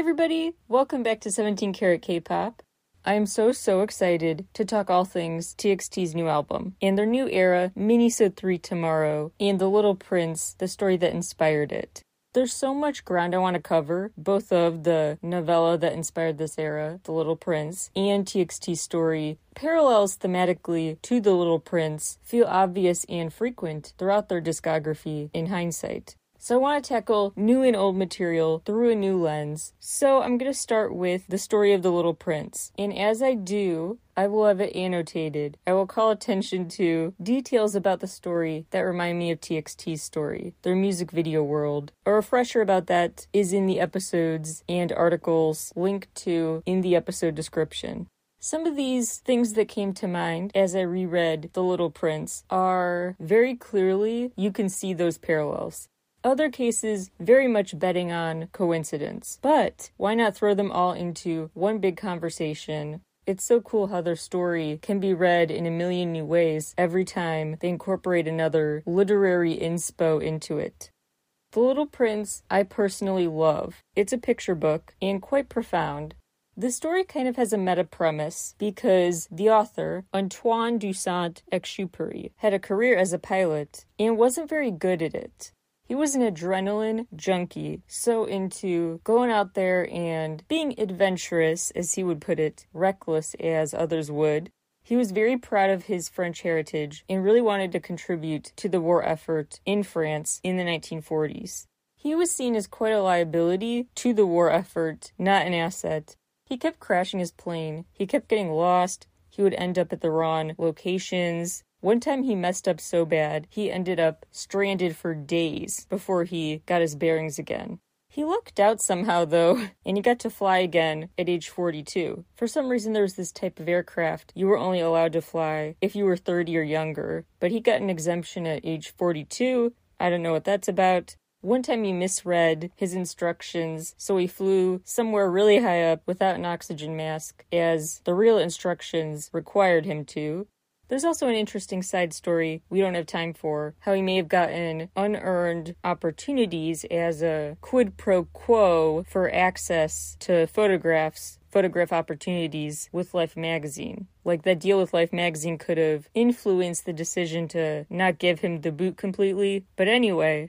everybody! Welcome back to 17 Karat K-Pop. I am so excited to talk all things TXT's new album, and their new era, Minisode 3 Tomorrow, and The Little Prince, the story that inspired it. There's so much ground I want to cover, both of the novella that inspired this era, The Little Prince, and TXT's story. Parallels thematically to The Little Prince feel obvious and frequent throughout their discography in hindsight. So I want to tackle new and old material through a new lens. So I'm going to start with the story of The Little Prince. And as I do, I will have it annotated. I will call attention to details about the story that remind me of TXT's story, their music video world. A refresher about that is in the episodes and articles linked to in the episode description. Some of these things that came to mind as I reread The Little Prince are very clearly, you can see those parallels. Other cases very much betting on coincidence. But why not throw them all into one big conversation? It's so cool how their story can be read in a million new ways every time they incorporate another literary inspo into it. The Little Prince I personally love. It's a picture book and quite profound. The story kind of has a meta premise because the author, Antoine de Saint-Exupéry, had a career as a pilot and wasn't very good at it. He was an adrenaline junkie, so into going out there and being adventurous, as he would put it, reckless as others would. He was very proud of his French heritage and really wanted to contribute to the war effort in France in the 1940s. He was seen as quite a liability to the war effort, not an asset. He kept crashing his plane. He kept getting lost. He would end up at the wrong locations. One time he messed up so bad, he ended up stranded for days before he got his bearings again. He lucked out somehow, though, and he got to fly again at age 42. For some reason, there was this type of aircraft you were only allowed to fly if you were 30 or younger, but he got an exemption at age 42. I don't know what that's about. One time he misread his instructions, so he flew somewhere really high up without an oxygen mask, as the real instructions required him to. There's also an interesting side story we don't have time for, how he may have gotten unearned opportunities as a quid pro quo for access to photograph opportunities with Life magazine. Like that deal with Life magazine could have influenced the decision to not give him the boot completely. But anyway,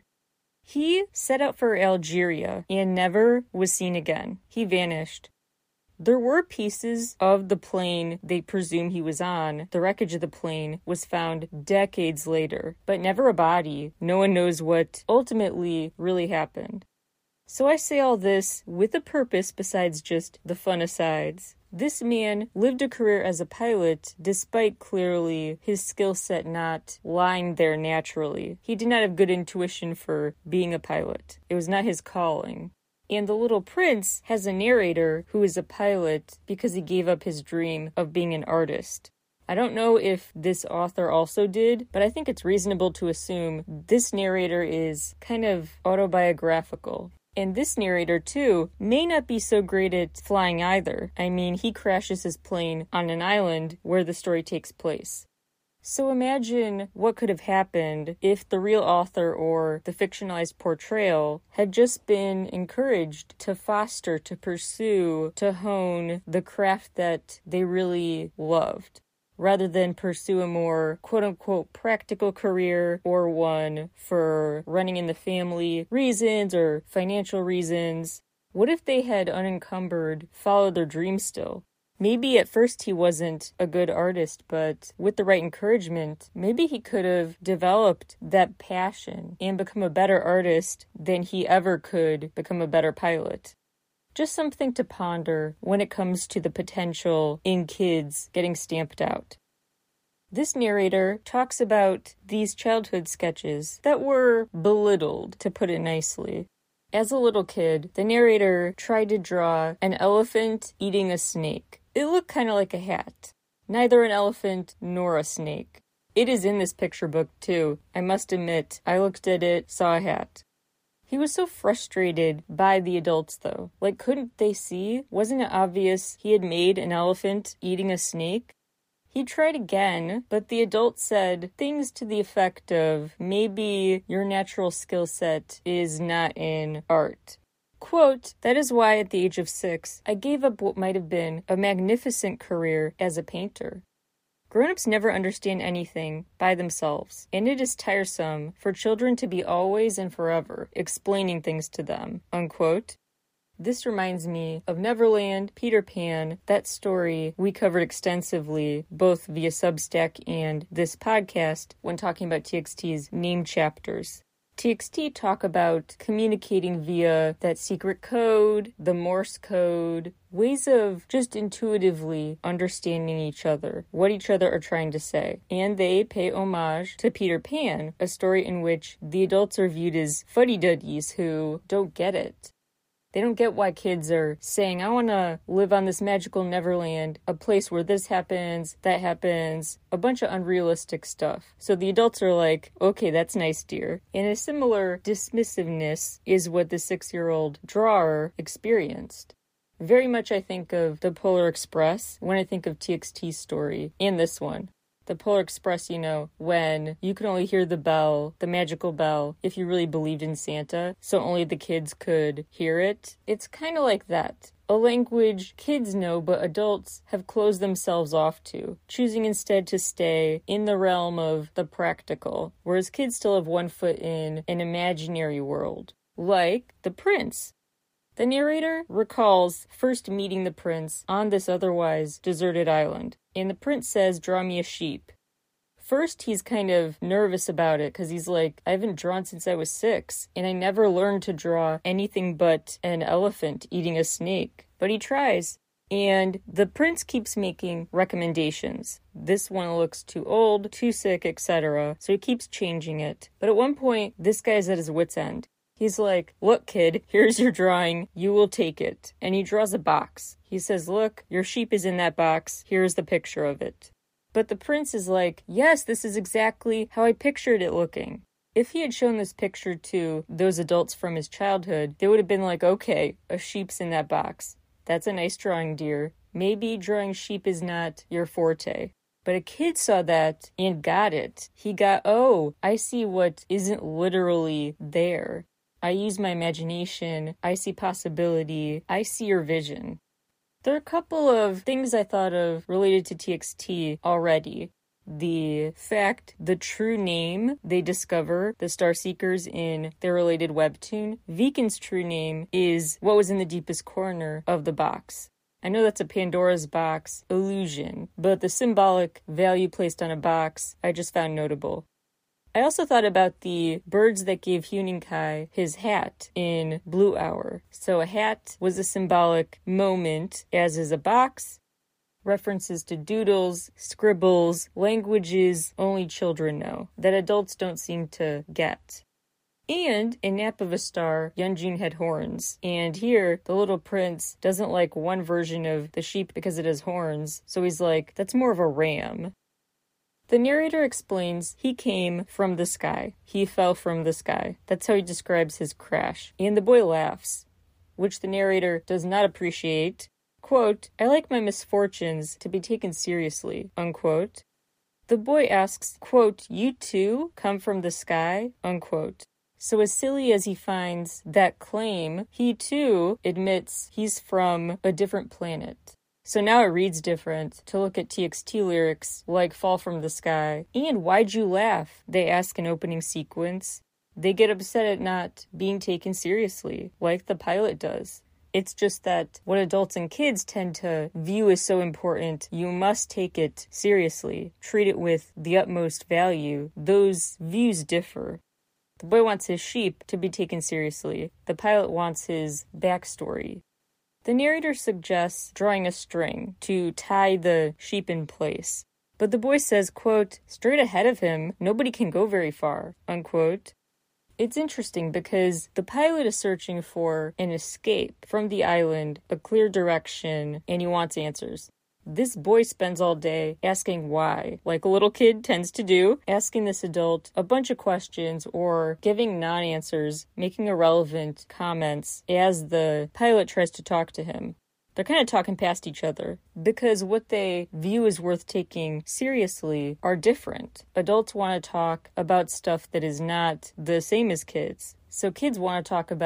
he set out for Algeria and never was seen again. He vanished. There were pieces of the plane they presume he was on. The wreckage of the plane was found decades later, but never a body. No one knows what ultimately really happened. So I say all this with a purpose besides just the fun asides. This man lived a career as a pilot despite clearly his skill set not lying there naturally. He did not have good intuition for being a pilot. It was not his calling. And The Little Prince has a narrator who is a pilot because he gave up his dream of being an artist. I don't know if this author also did, but I think it's reasonable to assume this narrator is kind of autobiographical. And this narrator, too, may not be so great at flying either. I mean, he crashes his plane on an island where the story takes place. So imagine what could have happened if the real author or the fictionalized portrayal had just been encouraged to foster, to pursue, to hone the craft that they really loved, rather than pursue a more quote-unquote practical career or one for running in the family reasons or financial reasons. What if they had unencumbered followed their dreams still? Maybe at first he wasn't a good artist, but with the right encouragement, maybe he could have developed that passion and become a better artist than he ever could become a better pilot. Just something to ponder when it comes to the potential in kids getting stamped out. This narrator talks about these childhood sketches that were belittled, to put it nicely. As a little kid, the narrator tried to draw an elephant eating a snake. It looked kind of like a hat. Neither an elephant nor a snake. It is in this picture book, too. I must admit, I looked at it, saw a hat. He was so frustrated by the adults, though. Like, couldn't they see? Wasn't it obvious he had made an elephant eating a snake? He tried again, but the adult said things to the effect of, maybe your natural skill set is not in art. Quote, "That is why at the age of 6, I gave up what might have been a magnificent career as a painter. Grown-ups never understand anything by themselves, and it is tiresome for children to be always and forever explaining things to them." Unquote. This reminds me of Neverland, Peter Pan, that story we covered extensively, both via Substack and this podcast, when talking about TXT's named chapters. TXT talk about communicating via that secret code, the Morse code, ways of just intuitively understanding each other, what each other are trying to say. And they pay homage to Peter Pan, a story in which the adults are viewed as fuddy-duddies who don't get it. They don't get why kids are saying, I want to live on this magical Neverland, a place where this happens, that happens, a bunch of unrealistic stuff. So the adults are like, okay, that's nice, dear. And a similar dismissiveness is what the 6-year-old drawer experienced. Very much I think of the Polar Express when I think of TXT's story, and this one. The Polar Express, when you could only hear the bell, the magical bell, if you really believed in Santa, so only the kids could hear it. It's kind of like that. A language kids know but adults have closed themselves off to, choosing instead to stay in the realm of the practical, whereas kids still have one foot in an imaginary world. Like the prince. The narrator recalls first meeting the prince on this otherwise deserted island, and the prince says, "Draw me a sheep." First, he's kind of nervous about it, because he's like, I haven't drawn since I was 6, and I never learned to draw anything but an elephant eating a snake. But he tries, and the prince keeps making recommendations. This one looks too old, too sick, etc., so he keeps changing it. But at one point, this guy's at his wit's end. He's like, look, kid, here's your drawing. You will take it. And he draws a box. He says, look, your sheep is in that box. Here's the picture of it. But the prince is like, yes, this is exactly how I pictured it looking. If he had shown this picture to those adults from his childhood, they would have been like, okay, a sheep's in that box. That's a nice drawing, dear. Maybe drawing sheep is not your forte. But a kid saw that and got it. He got, oh, I see what isn't literally there. I use my imagination, I see possibility, I see your vision. There are a couple of things I thought of related to TXT already. The fact, the true name they discover, the Starseekers, in their related webtoon. Viken's true name is what was in the deepest corner of the box. I know that's a Pandora's box illusion, but the symbolic value placed on a box I just found notable. I also thought about the birds that gave Huening-Kai his hat in Blue Hour. So a hat was a symbolic moment, as is a box. References to doodles, scribbles, languages only children know, that adults don't seem to get. And in Nap of a Star, Yeonjun had horns. And here, the little prince doesn't like one version of the sheep because it has horns, so he's like, that's more of a ram. The narrator explains he came from the sky. He fell from the sky. That's how he describes his crash. And the boy laughs, which the narrator does not appreciate. Quote, I like my misfortunes to be taken seriously, unquote. The boy asks, quote, you too come from the sky, unquote. So as silly as he finds that claim, he too admits he's from a different planet. So now it reads different to look at TXT lyrics like Fall from the Sky. And why'd you laugh? They ask in opening sequence. They get upset at not being taken seriously, like the pilot does. It's just that what adults and kids tend to view as so important, you must take it seriously, treat it with the utmost value. Those views differ. The boy wants his sheep to be taken seriously. The pilot wants his backstory. The narrator suggests drawing a string to tie the sheep in place. But the boy says, quote, straight ahead of him, nobody can go very far, unquote. It's interesting because the pilot is searching for an escape from the island, a clear direction, and he wants answers. This boy spends all day asking why, like a little kid tends to do, asking this adult a bunch of questions or giving non-answers, making irrelevant comments as the pilot tries to talk to him. They're kind of talking past each other because what they view as worth taking seriously are different. Adults want to talk about stuff that is not the same as kids. So kids want to talk about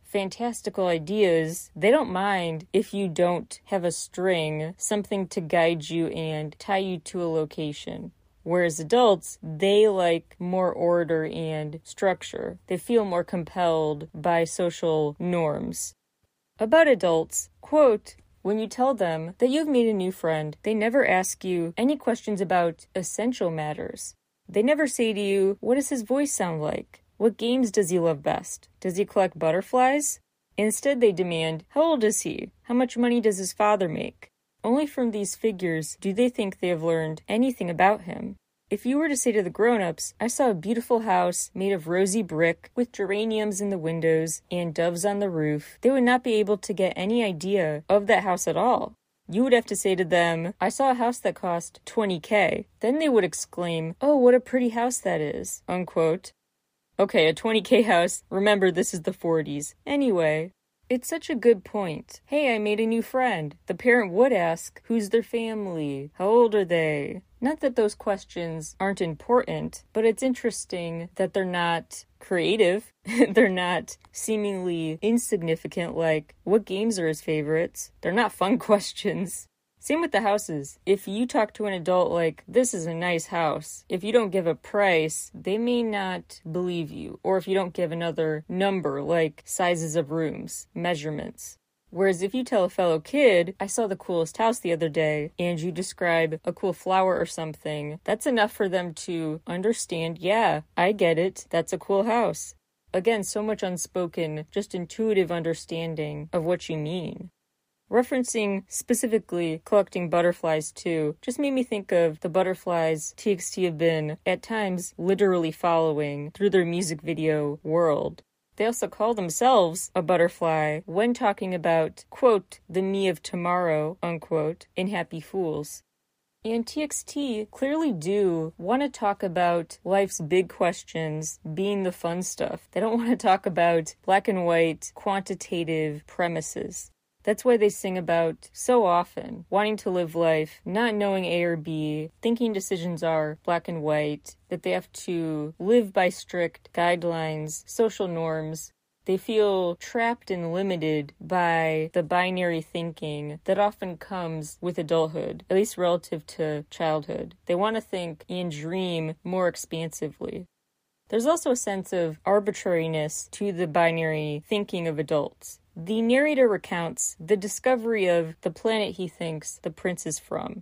fantastical ideas, they don't mind if you don't have a string, something to guide you and tie you to a location. Whereas adults, they like more order and structure. They feel more compelled by social norms. About adults, quote, when you tell them that you've made a new friend, they never ask you any questions about essential matters. They never say to you, what does his voice sound like? What games does he love best? Does he collect butterflies? Instead, they demand, how old is he? How much money does his father make? Only from these figures do they think they have learned anything about him. If you were to say to the grown-ups, I saw a beautiful house made of rosy brick with geraniums in the windows and doves on the roof, they would not be able to get any idea of that house at all. You would have to say to them, I saw a house that cost $20,000. Then they would exclaim, oh, what a pretty house that is, unquote. Okay, a $20,000 house. Remember, this is the 40s. Anyway, it's such a good point. Hey, I made a new friend. The parent would ask, who's their family? How old are they? Not that those questions aren't important, but it's interesting that they're not creative. They're not seemingly insignificant, like, what games are his favorites? They're not fun questions. Same with the houses. If you talk to an adult like, this is a nice house, if you don't give a price, they may not believe you. Or if you don't give another number, like sizes of rooms, measurements. Whereas if you tell a fellow kid, I saw the coolest house the other day, and you describe a cool flower or something, that's enough for them to understand, yeah, I get it, that's a cool house. Again, so much unspoken, just intuitive understanding of what you mean. Referencing specifically collecting butterflies too, just made me think of the butterflies TXT have been, at times, literally following through their music video world. They also call themselves a butterfly when talking about, quote, the me of tomorrow, unquote, in Happy Fools. And TXT clearly do want to talk about life's big questions being the fun stuff. They don't want to talk about black and white, quantitative premises. That's why they sing about, so often, wanting to live life, not knowing A or B, thinking decisions are black and white, that they have to live by strict guidelines, social norms. They feel trapped and limited by the binary thinking that often comes with adulthood, at least relative to childhood. They want to think and dream more expansively. There's also a sense of arbitrariness to the binary thinking of adults. The narrator recounts the discovery of the planet he thinks the prince is from,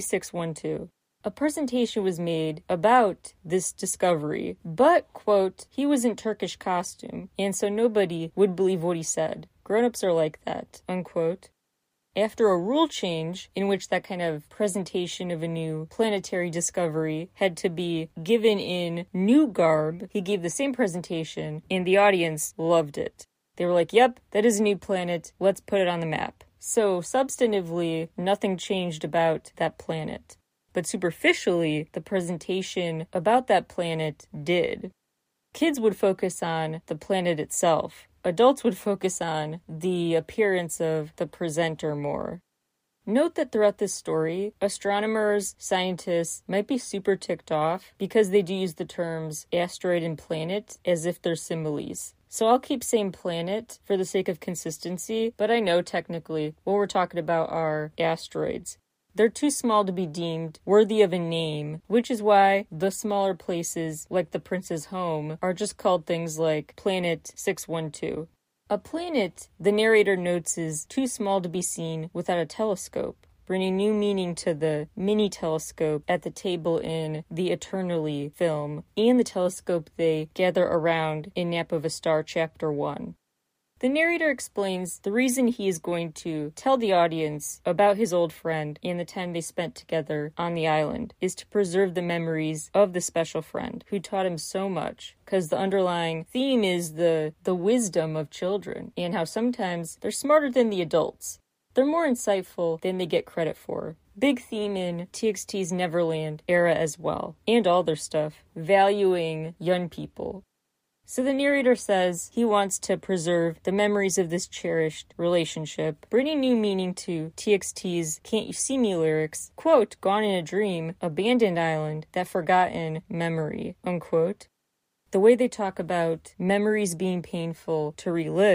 B612. A presentation was made about this discovery, but, quote, he was in Turkish costume, and so nobody would believe what he said. Grown-ups are like that, unquote. After a rule change in which that kind of presentation of a new planetary discovery had to be given in new garb, he gave the same presentation, and the audience loved it. They were like, yep, that is a new planet, let's put it on the map. So substantively, nothing changed about that planet. But superficially, the presentation about that planet did. Kids would focus on the planet itself. Adults would focus on the appearance of the presenter more. Note that throughout this story, astronomers, scientists might be super ticked off because they do use the terms asteroid and planet as if they're similes. So I'll keep saying planet for the sake of consistency, but I know technically what we're talking about are asteroids. They're too small to be deemed worthy of a name, which is why the smaller places, like the prince's home, are just called things like Planet 612. A planet, the narrator notes, is too small to be seen without a telescope, bringing new meaning to the mini-telescope at the table in the Eternally film, and the telescope they gather around in Nap of a Star Chapter 1. The narrator explains the reason he is going to tell the audience about his old friend and the time they spent together on the island is to preserve the memories of the special friend who taught him so much, because the underlying theme is the wisdom of children and how sometimes they're smarter than the adults. They're more insightful than they get credit for. Big theme in TXT's Neverland era as well, and all their stuff, valuing young people. So the narrator says he wants to preserve the memories of this cherished relationship, bringing new meaning to TXT's Can't You See Me lyrics, quote, gone in a dream, abandoned island, that forgotten memory, unquote. The way they talk about memories being painful to relive,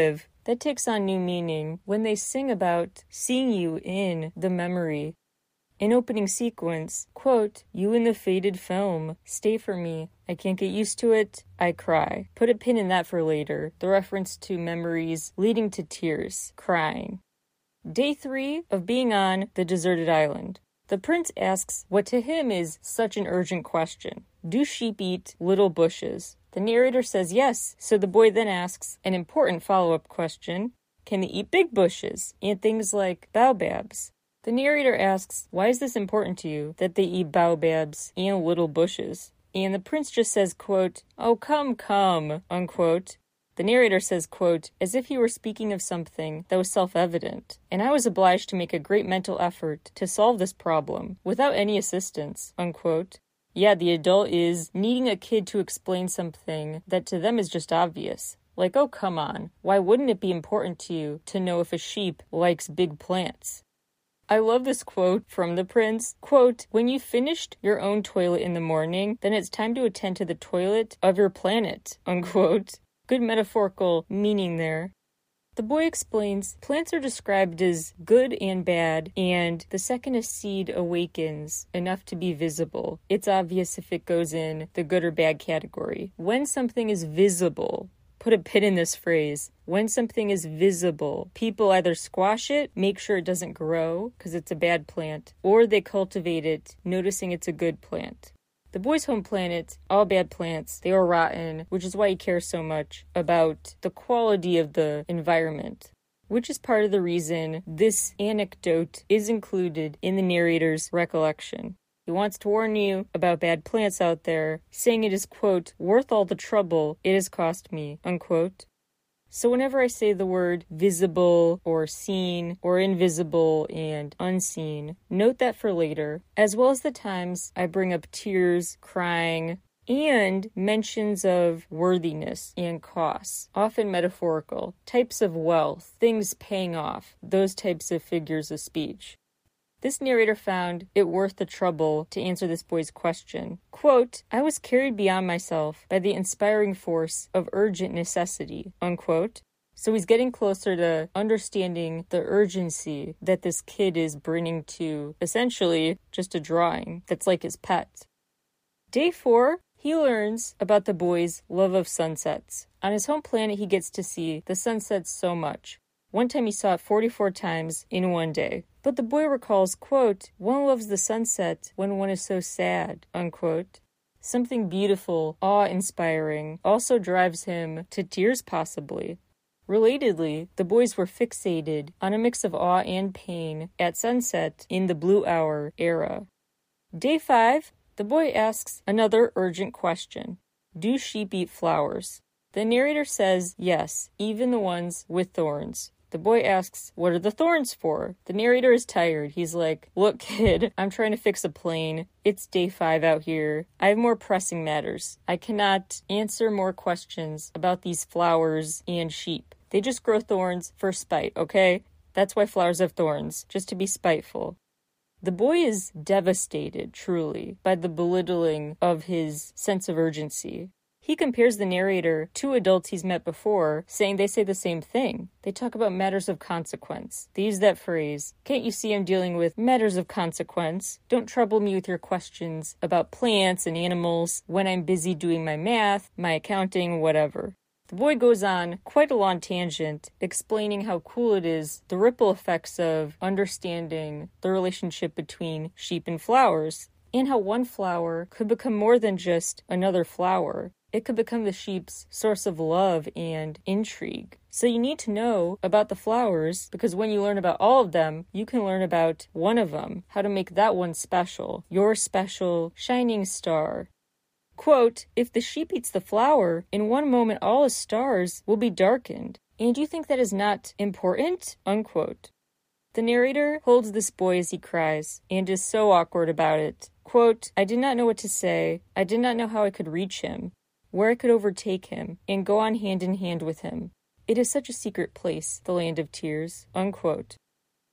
that takes on new meaning when they sing about seeing you in the memory. In opening sequence, quote, "You in the faded film, stay for me, I can't get used to it, I cry." Put a pin in that for later, the reference to memories leading to tears, crying. Day 3 of being on the deserted island. The prince asks what to him is such an urgent question. Do sheep eat little bushes? The narrator says yes, so the boy then asks an important follow-up question. Can they eat big bushes and things like baobabs? The narrator asks, why is this important to you, that they eat baobabs and little bushes? And the prince just says, quote, "Oh, come, unquote." The narrator says, quote, as if he were speaking of something that was self-evident, and I was obliged to make a great mental effort to solve this problem without any assistance, unquote. Yeah, the adult is needing a kid to explain something that to them is just obvious. Like, oh, come on, why wouldn't it be important to you to know if a sheep likes big plants? I love this quote from the prince. Quote, "When you've finished your own toilet in the morning, then it's time to attend to the toilet of your planet," unquote. Good metaphorical meaning there. The boy explains, plants are described as good and bad, and the second a seed awakens enough to be visible, it's obvious if it goes in the good or bad category. When something is visible, put a pin in this phrase, when something is visible, people either squash it, make sure it doesn't grow because it's a bad plant, or they cultivate it, noticing it's a good plant. The boy's home planet, all bad plants, they are rotten, which is why he cares so much about the quality of the environment, which is part of the reason this anecdote is included in the narrator's recollection. He wants to warn you about bad plants out there, saying it is, quote, worth all the trouble it has cost me, unquote. So whenever I say the word visible or seen or invisible and unseen, note that for later, as well as the times I bring up tears, crying, and mentions of worthiness and costs, often metaphorical, types of wealth, things paying off, those types of figures of speech. This narrator found it worth the trouble to answer this boy's question. Quote, I was carried beyond myself by the inspiring force of urgent necessity, unquote. So he's getting closer to understanding the urgency that this kid is bringing to, essentially, just a drawing that's like his pet. Day 4, he learns about the boy's love of sunsets. On his home planet, he gets to see the sunsets so much. One time he saw it 44 times in one day. But the boy recalls, quote, one loves the sunset when one is so sad, unquote. Something beautiful, awe-inspiring, also drives him to tears possibly. Relatedly, the boys were fixated on a mix of awe and pain at sunset in the Blue Hour era. Day 5, the boy asks another urgent question. Do sheep eat flowers? The narrator says yes, even the ones with thorns. The boy asks, what are the thorns for? The narrator is tired. He's like, look, kid, I'm trying to fix a plane. It's day 5 out here. I have more pressing matters. I cannot answer more questions about these flowers and sheep. They just grow thorns for spite, okay? That's why flowers have thorns, just to be spiteful. The boy is devastated, truly, by the belittling of his sense of urgency. He compares the narrator to adults he's met before, saying they say the same thing. They talk about matters of consequence. They use that phrase. Can't you see I'm dealing with matters of consequence? Don't trouble me with your questions about plants and animals when I'm busy doing my math, my accounting, whatever. The boy goes on quite a long tangent, explaining how cool it is, the ripple effects of understanding the relationship between sheep and flowers, and how one flower could become more than just another flower. It could become the sheep's source of love and intrigue. So you need to know about the flowers, because when you learn about all of them, you can learn about one of them, how to make that one special, your special shining star. Quote, if the sheep eats the flower, in one moment all the stars will be darkened. And you think that is not important? Unquote. The narrator holds this boy as he cries, and is so awkward about it. Quote, I did not know what to say. I did not know how I could reach him, where I could overtake him, and go on hand in hand with him. It is such a secret place, the land of tears, unquote.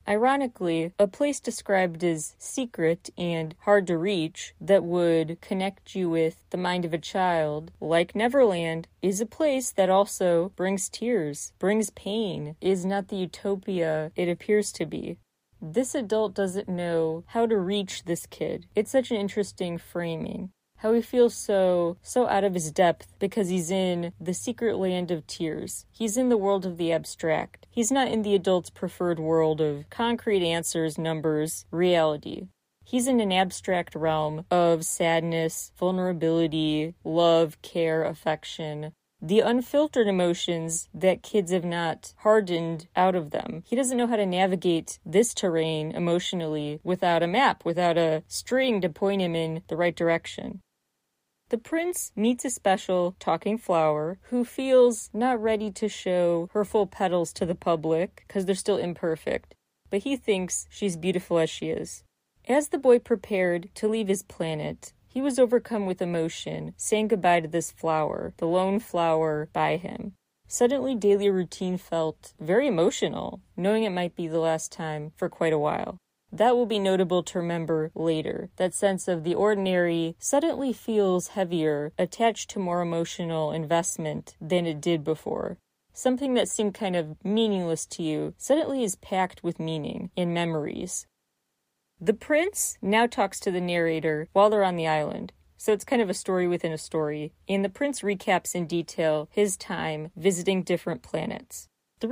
Ironically, a place described as secret and hard to reach that would connect you with the mind of a child, like Neverland, is a place that also brings tears, brings pain, is not the utopia it appears to be. This adult doesn't know how to reach this kid. It's such an interesting framing. How he feels so out of his depth because he's in the secret land of tears. He's in the world of the abstract. He's not in the adult's preferred world of concrete answers, numbers, reality. He's in an abstract realm of sadness, vulnerability, love, care, affection. The unfiltered emotions that kids have not hardened out of them. He doesn't know how to navigate this terrain emotionally without a map, without a string to point him in the right direction. The prince meets a special talking flower who feels not ready to show her full petals to the public because they're still imperfect, but he thinks she's beautiful as she is. As the boy prepared to leave his planet, he was overcome with emotion, saying goodbye to this flower, the lone flower by him. Suddenly, daily routine felt very emotional, knowing it might be the last time for quite a while. That will be notable to remember later. That sense of the ordinary suddenly feels heavier, attached to more emotional investment than it did before. Something that seemed kind of meaningless to you suddenly is packed with meaning and memories. The prince now talks to the narrator while they're on the island. So it's kind of a story within a story. And the prince recaps in detail his time visiting different planets.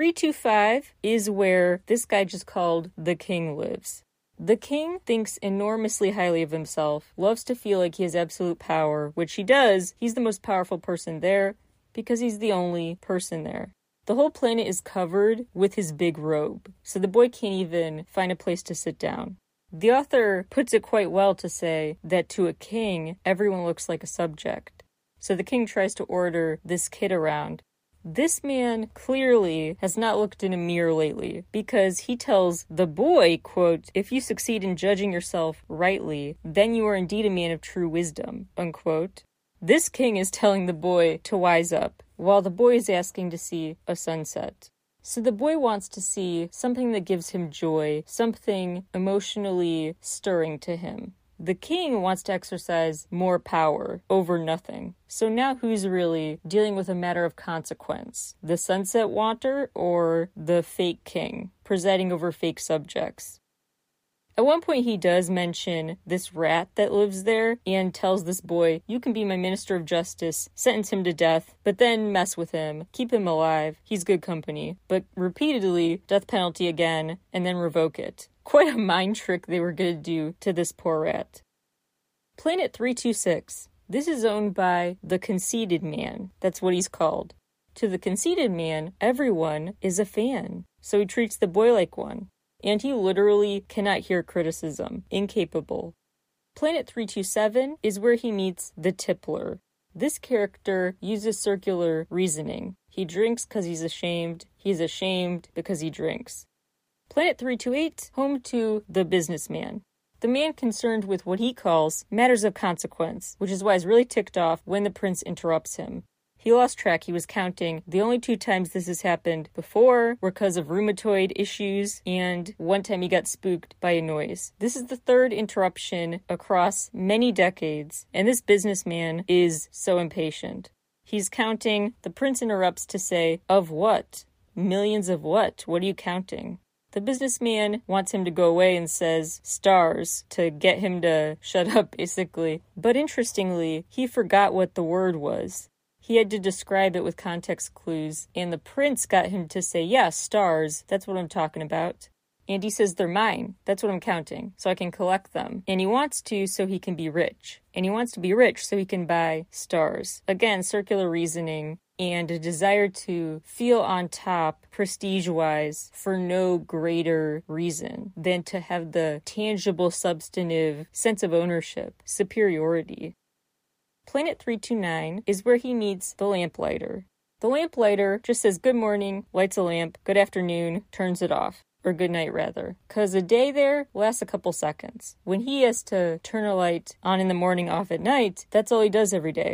325 is where this guy just called the king lives. The king thinks enormously highly of himself, loves to feel like he has absolute power, which he does. He's the most powerful person there because he's the only person there. The whole planet is covered with his big robe, so the boy can't even find a place to sit down. The author puts it quite well to say that to a king, everyone looks like a subject. So the king tries to order this kid around. This man clearly has not looked in a mirror lately because he tells the boy, quote, "If you succeed in judging yourself rightly, then you are indeed a man of true wisdom," unquote. This king is telling the boy to wise up, while the boy is asking to see a sunset. So the boy wants to see something that gives him joy, something emotionally stirring to him. The king wants to exercise more power over nothing. So now who's really dealing with a matter of consequence? The sunset wanter or the fake king, presiding over fake subjects? At one point he does mention this rat that lives there and tells this boy, "You can be my minister of justice, sentence him to death, but then mess with him, keep him alive, he's good company." But repeatedly, death penalty again, and then revoke it. Quite a mind trick they were going to do to this poor rat. Planet 326. This is owned by the conceited man. That's what he's called. To the conceited man, everyone is a fan. So he treats the boy like one. And he literally cannot hear criticism. Incapable. Planet 327 is where he meets the Tippler. This character uses circular reasoning. He drinks because he's ashamed. He's ashamed because he drinks. Planet 328, home to the businessman. The man concerned with what he calls matters of consequence, which is why he's really ticked off when the prince interrupts him. He lost track. He was counting. The only 2 times this has happened before were because of rheumatoid issues, and one time he got spooked by a noise. This is the 3rd interruption across many decades, and this businessman is so impatient. He's counting. The prince interrupts to say, "Of what? Millions of what? What are you counting?" The businessman wants him to go away and says stars to get him to shut up, basically. But interestingly, he forgot what the word was. He had to describe it with context clues, and the prince got him to say, "Yeah, stars, that's what I'm talking about." And he says, "They're mine. That's what I'm counting, so I can collect them." And he wants to so he can be rich. And he wants to be rich so he can buy stars. Again, circular reasoning and a desire to feel on top, prestige-wise, for no greater reason than to have the tangible, substantive sense of ownership, superiority. Planet 329 is where he meets the lamplighter. The lamplighter just says good morning, lights a lamp, good afternoon, turns it off. Or good night, rather. Because a day there lasts a couple seconds. When he has to turn a light on in the morning, off at night, that's all he does every day.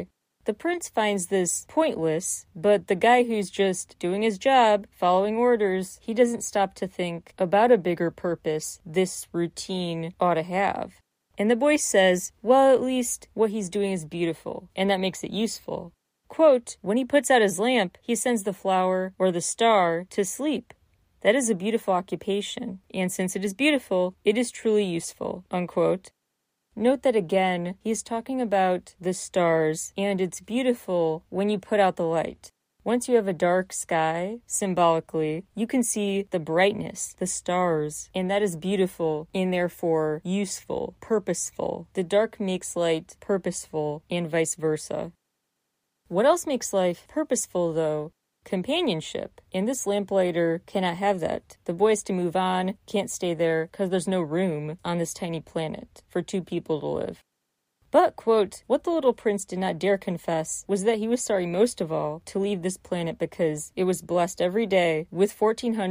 The prince finds this pointless, but the guy who's just doing his job, following orders, he doesn't stop to think about a bigger purpose this routine ought to have. And the boy says, well, at least what he's doing is beautiful, and that makes it useful. Quote, when he puts out his lamp, he sends the flower or the star to sleep. That is a beautiful occupation, and since it is beautiful, it is truly useful, unquote. Note that again, he's talking about the stars, and it's beautiful when you put out the light. Once you have a dark sky, symbolically, you can see the brightness, the stars, and that is beautiful and therefore useful, purposeful. The dark makes light purposeful and vice versa. What else makes life purposeful, though? Companionship. And this lamplighter cannot have that. The boy has to move on, can't stay there, because there's no room on this tiny planet for two people to live. But, quote, what the little prince did not dare confess was that he was sorry most of all to leave this planet because it was blessed every day with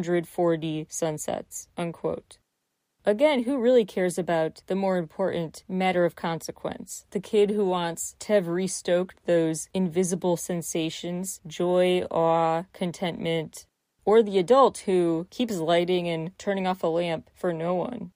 1440 sunsets, unquote. Again, who really cares about the more important matter of consequence? The kid who wants to have restoked those invisible sensations, joy, awe, contentment, or the adult who keeps lighting and turning off a lamp for no one?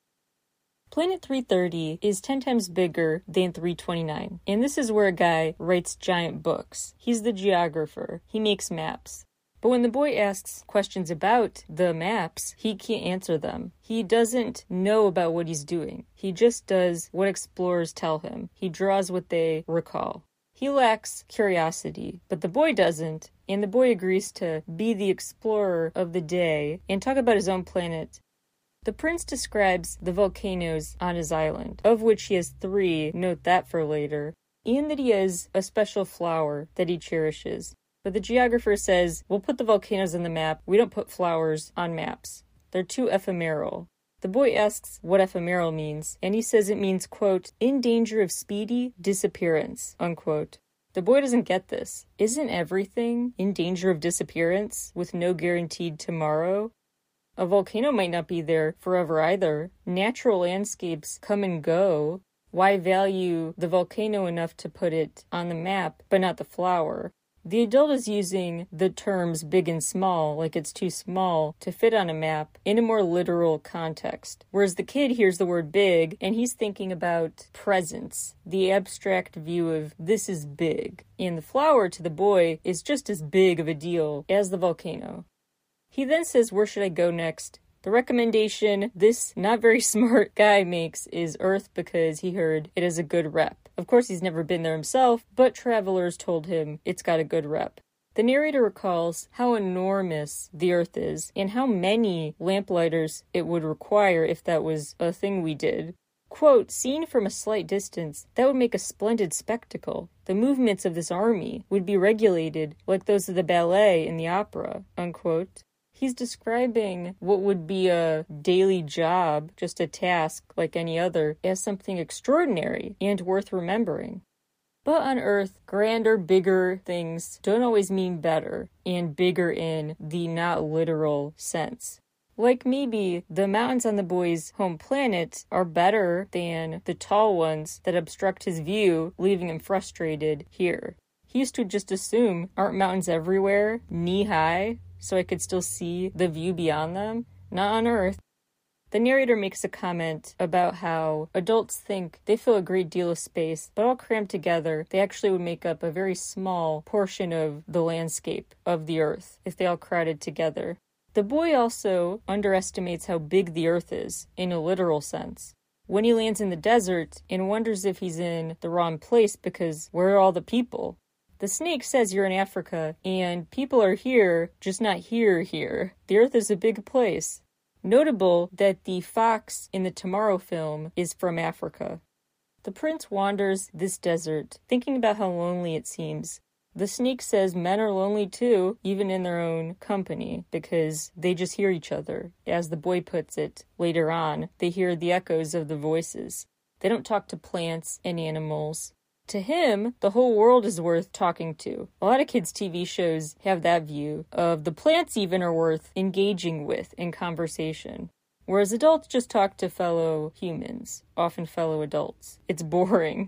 Planet 330 is 10 times bigger than 329, and this is where a guy writes giant books. He's the geographer. He makes maps. But when the boy asks questions about the maps, he can't answer them. He doesn't know about what he's doing. He just does what explorers tell him. He draws what they recall. He lacks curiosity, but the boy doesn't, and the boy agrees to be the explorer of the day and talk about his own planet. The prince describes the volcanoes on his island, of which he has 3, note that for later, and that he has a special flower that he cherishes. But the geographer says, we'll put the volcanoes on the map, we don't put flowers on maps. They're too ephemeral. The boy asks what ephemeral means, and he says it means, quote, in danger of speedy disappearance, unquote. The boy doesn't get this. Isn't everything in danger of disappearance with no guaranteed tomorrow? A volcano might not be there forever either. Natural landscapes come and go. Why value the volcano enough to put it on the map, but not the flower? The adult is using the terms big and small, like it's too small to fit on a map, in a more literal context. Whereas the kid hears the word big, and he's thinking about presence, the abstract view of this is big. And the flower to the boy is just as big of a deal as the volcano. He then says, where should I go next? The recommendation this not very smart guy makes is Earth because he heard it has a good rep. Of course, he's never been there himself, but travelers told him it's got a good rep. The narrator recalls how enormous the Earth is and how many lamplighters it would require if that was a thing we did. Quote, seen from a slight distance, that would make a splendid spectacle. The movements of this army would be regulated like those of the ballet and the opera, unquote. He's describing what would be a daily job, just a task like any other, as something extraordinary and worth remembering. But on Earth, grander, bigger things don't always mean better, and bigger in the not literal sense. Like maybe the mountains on the boy's home planet are better than the tall ones that obstruct his view, leaving him frustrated here. He used to just assume, aren't mountains everywhere, knee-high? So I could still see the view beyond them? Not on Earth. The narrator makes a comment about how adults think they fill a great deal of space, but all crammed together, they actually would make up a very small portion of the landscape of the Earth if they all crowded together. The boy also underestimates how big the Earth is, in a literal sense. When he lands in the desert and wonders if he's in the wrong place because where are all the people? The snake says you're in Africa, and people are here, just not here. The Earth is a big place. Notable that the fox in the Tomorrow film is from Africa. The prince wanders this desert, thinking about how lonely it seems. The snake says men are lonely too, even in their own company, because they just hear each other. As the boy puts it, later on, they hear the echoes of the voices. They don't talk to plants and animals. To him, the whole world is worth talking to. A lot of kids' TV shows have that view of the plants even are worth engaging with in conversation. Whereas adults just talk to fellow humans, often fellow adults. It's boring.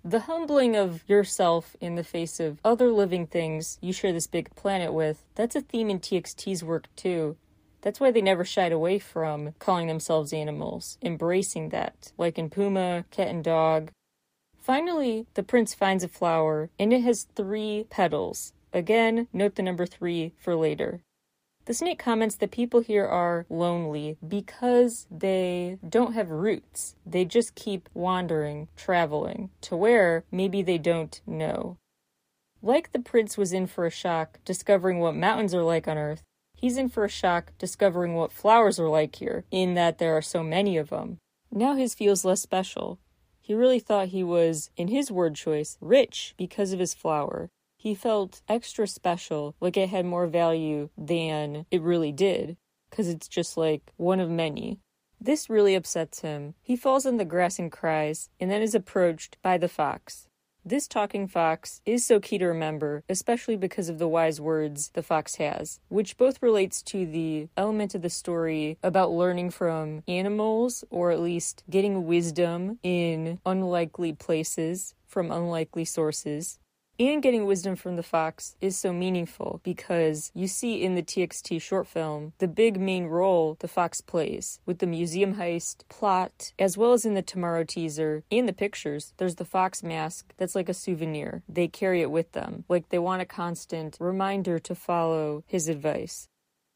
The humbling of yourself in the face of other living things you share this big planet with, that's a theme in TXT's work too. That's why they never shied away from calling themselves animals, embracing that, like in Puma, Cat and Dog. Finally, the prince finds a flower, and it has 3 petals. Again, note the number 3 for later. The snake comments that people here are lonely because they don't have roots. They just keep wandering, traveling, to where maybe they don't know. Like the prince was in for a shock discovering what mountains are like on Earth, he's in for a shock discovering what flowers are like here, in that there are so many of them. Now his feels less special. He really thought he was, in his word choice, rich because of his flower. He felt extra special, like it had more value than it really did, because it's just like one of many. This really upsets him. He falls on the grass and cries, and then is approached by the fox. This talking fox is so key to remember, especially because of the wise words the fox has, which both relates to the element of the story about learning from animals, or at least getting wisdom in unlikely places from unlikely sources. And getting wisdom from the fox is so meaningful because you see in the TXT short film the big main role the fox plays with the museum heist plot, as well as in the Tomorrow teaser and the pictures. There's the fox mask that's like a souvenir. They carry it with them, like they want a constant reminder to follow his advice.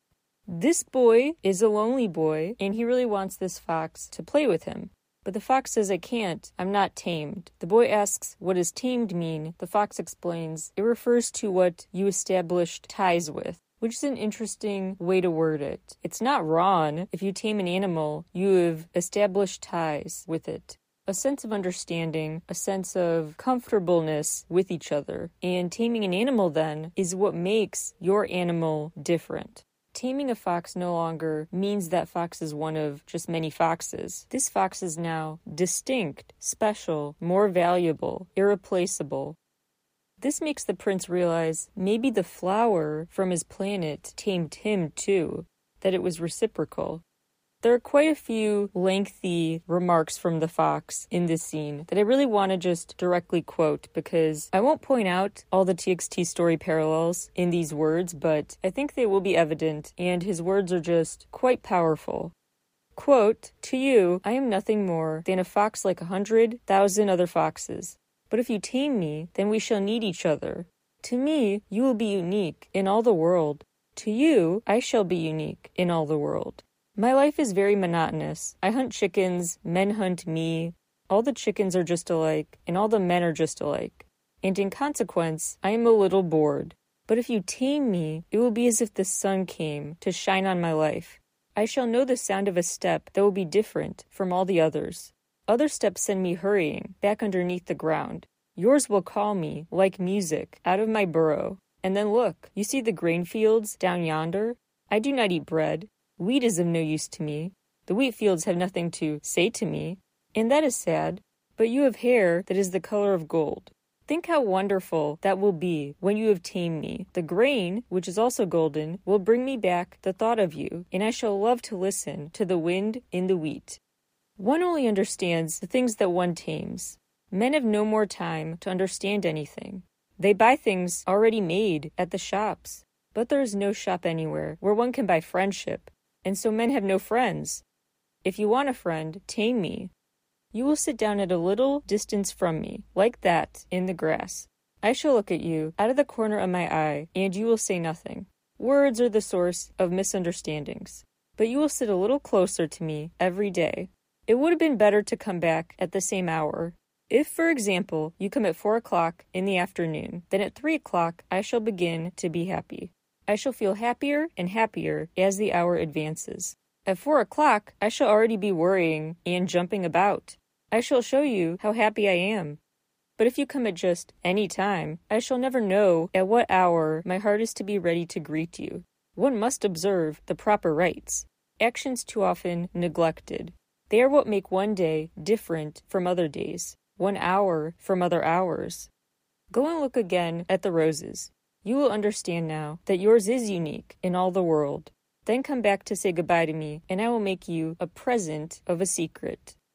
This boy is a lonely boy, and he really wants this fox to play with him. But the fox says, I can't, I'm not tamed. The boy asks, what does tamed mean? The fox explains, it refers to what you established ties with, which is an interesting way to word it. It's not wrong. If you tame an animal, you have established ties with it. A sense of understanding, a sense of comfortableness with each other. And taming an animal, then, is what makes your animal different. Taming a fox no longer means that fox is one of just many foxes. This fox is now distinct, special, more valuable, irreplaceable. This makes the prince realize maybe the flower from his planet tamed him too, that it was reciprocal. There are quite a few lengthy remarks from the fox in this scene that I really want to just directly quote, because I won't point out all the TXT story parallels in these words, but I think they will be evident, and his words are just quite powerful. Quote, to you, I am nothing more than a fox like 100,000 other foxes. But if you tame me, then we shall need each other. To me, you will be unique in all the world. To you, I shall be unique in all the world. My life is very monotonous. I hunt chickens, men hunt me. All the chickens are just alike, and all the men are just alike. And in consequence, I am a little bored. But if you tame me, it will be as if the sun came to shine on my life. I shall know the sound of a step that will be different from all the others. Other steps send me hurrying back underneath the ground. Yours will call me, like music, out of my burrow. And then look, you see the grain fields down yonder? I do not eat bread. Wheat is of no use to me. The wheat fields have nothing to say to me, and that is sad. But you have hair that is the color of gold. Think how wonderful that will be when you have tamed me. The grain, which is also golden, will bring me back the thought of you, and I shall love to listen to the wind in the wheat. One only understands the things that one tames. Men have no more time to understand anything. They buy things already made at the shops. But there is no shop anywhere where one can buy friendship. And so men have no friends. If you want a friend, tame me. You will sit down at a little distance from me, like that, in the grass. I shall look at you out of the corner of my eye, and you will say nothing. Words are the source of misunderstandings. But you will sit a little closer to me every day. It would have been better to come back at the same hour. If, for example, you come at 4 o'clock in the afternoon, then at 3 o'clock I shall begin to be happy. I shall feel happier and happier as the hour advances. At 4 o'clock, I shall already be worrying and jumping about. I shall show you how happy I am. But if you come at just any time, I shall never know at what hour my heart is to be ready to greet you. One must observe the proper rites. Actions too often neglected. They are what make one day different from other days, 1 hour from other hours. Go and look again at the roses. You will understand now that yours is unique in all the world. Then come back to say goodbye to me, and I will make you a present of a secret.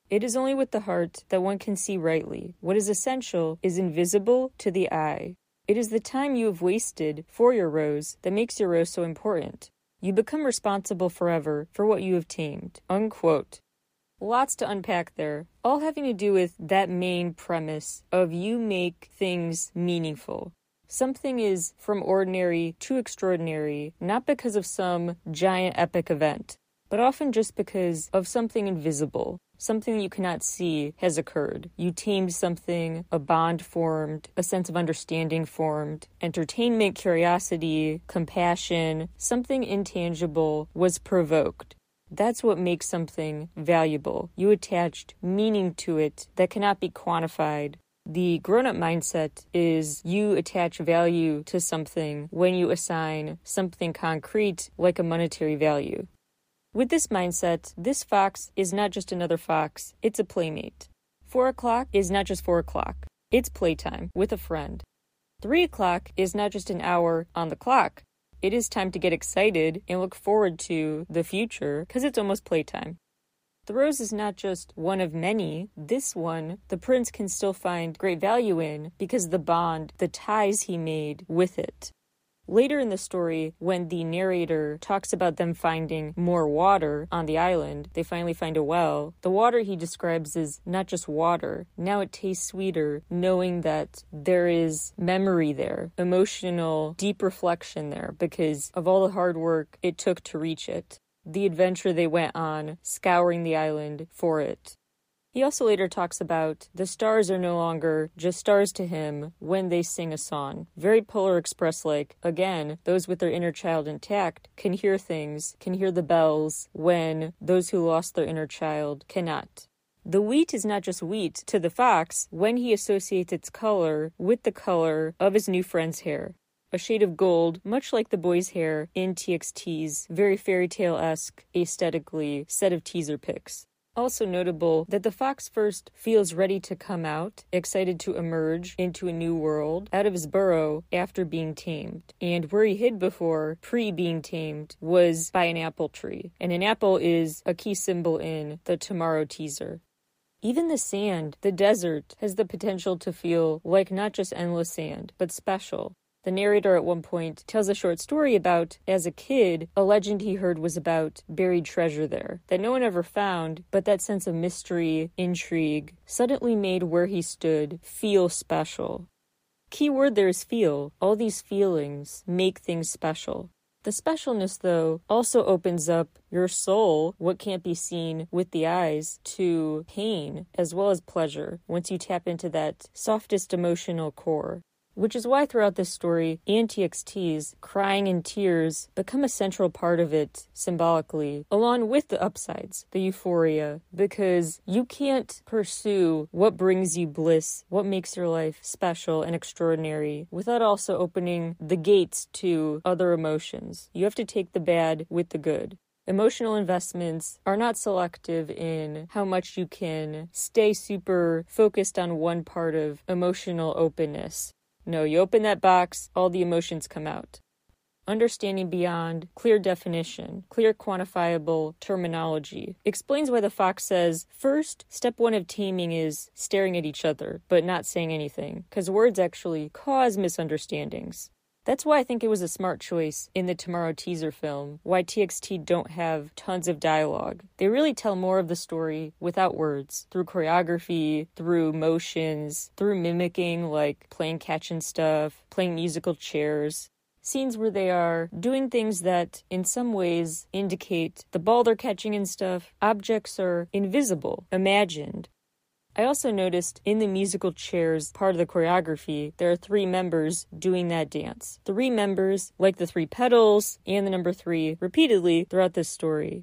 It is only with the heart that one can see rightly. What is essential is invisible to the eye. It is the time you have wasted for your rose that makes your rose so important. You become responsible forever for what you have tamed." Unquote. Lots to unpack there, all having to do with that main premise of you make things meaningful. Something is from ordinary to extraordinary, not because of some giant epic event, but often just because of something invisible. Something you cannot see has occurred. You tamed something, a bond formed, a sense of understanding formed, entertainment, curiosity, compassion, something intangible was provoked. That's what makes something valuable. You attached meaning to it that cannot be quantified. The grown-up mindset is you attach value to something when you assign something concrete like a monetary value. With this mindset, this fox is not just another fox, it's a playmate. 4 o'clock is not just 4 o'clock, it's playtime with a friend. 3 o'clock is not just an hour on the clock, it is time to get excited and look forward to the future because it's almost playtime. The rose is not just one of many. This one, the prince can still find great value in because of the bond, the ties he made with it. Later in the story, when the narrator talks about them finding more water on the island, they finally find a well. The water he describes is not just water. Now it tastes sweeter, knowing that there is memory there, emotional, deep reflection there because of all the hard work it took to reach it. The adventure they went on, scouring the island for it. He also later talks about the stars are no longer just stars to him when they sing a song. Very Polar Express-like. Again, those with their inner child intact can hear things, can hear the bells, when those who lost their inner child cannot. The wheat is not just wheat to the fox when he associates its color with the color of his new friend's hair. A shade of gold, much like the boy's hair in TXT's very fairy tale-esque, aesthetically set of teaser pics. Also notable that the fox first feels ready to come out, excited to emerge into a new world, out of his burrow after being tamed. And where he hid before, pre-being tamed, was by an apple tree. And an apple is a key symbol in the Tomorrow teaser. Even the sand, the desert, has the potential to feel like not just endless sand, but special. The narrator at one point tells a short story about, as a kid, a legend he heard was about buried treasure there that no one ever found, but that sense of mystery, intrigue, suddenly made where he stood feel special. Key word there is feel. All these feelings make things special. The specialness, though, also opens up your soul, what can't be seen with the eyes, to pain as well as pleasure once you tap into that softest emotional core. Which is why throughout this story, and TXT's crying and tears become a central part of it symbolically, along with the upsides, the euphoria, because you can't pursue what brings you bliss, what makes your life special and extraordinary, without also opening the gates to other emotions. You have to take the bad with the good. Emotional investments are not selective in how much you can stay super focused on one part of emotional openness. No, you open that box, all the emotions come out. Understanding beyond clear definition, clear quantifiable terminology, explains why the fox says, first, step one of taming is staring at each other, but not saying anything, because words actually cause misunderstandings. That's why I think it was a smart choice in the Tomorrow teaser film, why TXT don't have tons of dialogue. They really tell more of the story without words, through choreography, through motions, through mimicking, like playing catch and stuff, playing musical chairs. Scenes where they are doing things that, in some ways, indicate the ball they're catching and stuff. Objects are invisible, imagined. I also noticed in the musical chairs part of the choreography, there are 3 members doing that dance. 3 members, like the 3 petals and the number 3, repeatedly throughout this story.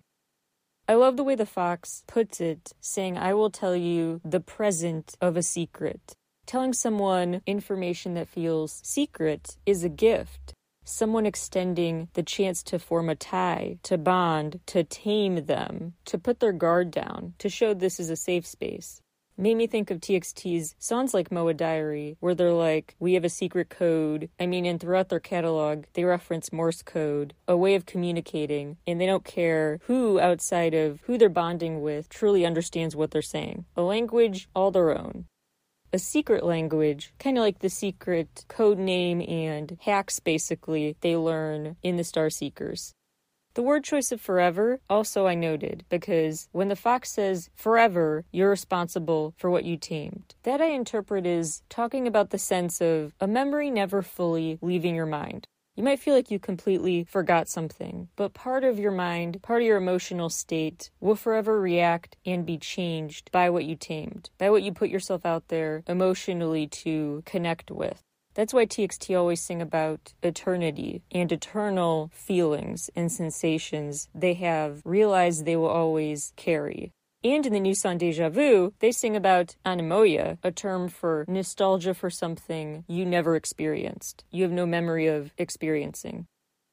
I love the way the fox puts it, saying, I will tell you the present of a secret. Telling someone information that feels secret is a gift. Someone extending the chance to form a tie, to bond, to tame them, to put their guard down, to show this is a safe space. made me think of TXT's songs like Moa Diary, where they're like, we have a secret code. And throughout their catalog, they reference Morse code, a way of communicating, and they don't care who outside of who they're bonding with truly understands what they're saying. A language all their own. A secret language, kind of like the secret code name and hacks, basically, they learn in the Starseekers. The word choice of forever also I noted, because when the fox says forever, you're responsible for what you tamed. That I interpret as talking about the sense of a memory never fully leaving your mind. You might feel like you completely forgot something, but part of your mind, part of your emotional state will forever react and be changed by what you tamed, by what you put yourself out there emotionally to connect with. That's why TXT always sing about eternity and eternal feelings and sensations they have realized they will always carry. And in the new song Deja Vu, they sing about anemoia, a term for nostalgia for something you never experienced, you have no memory of experiencing.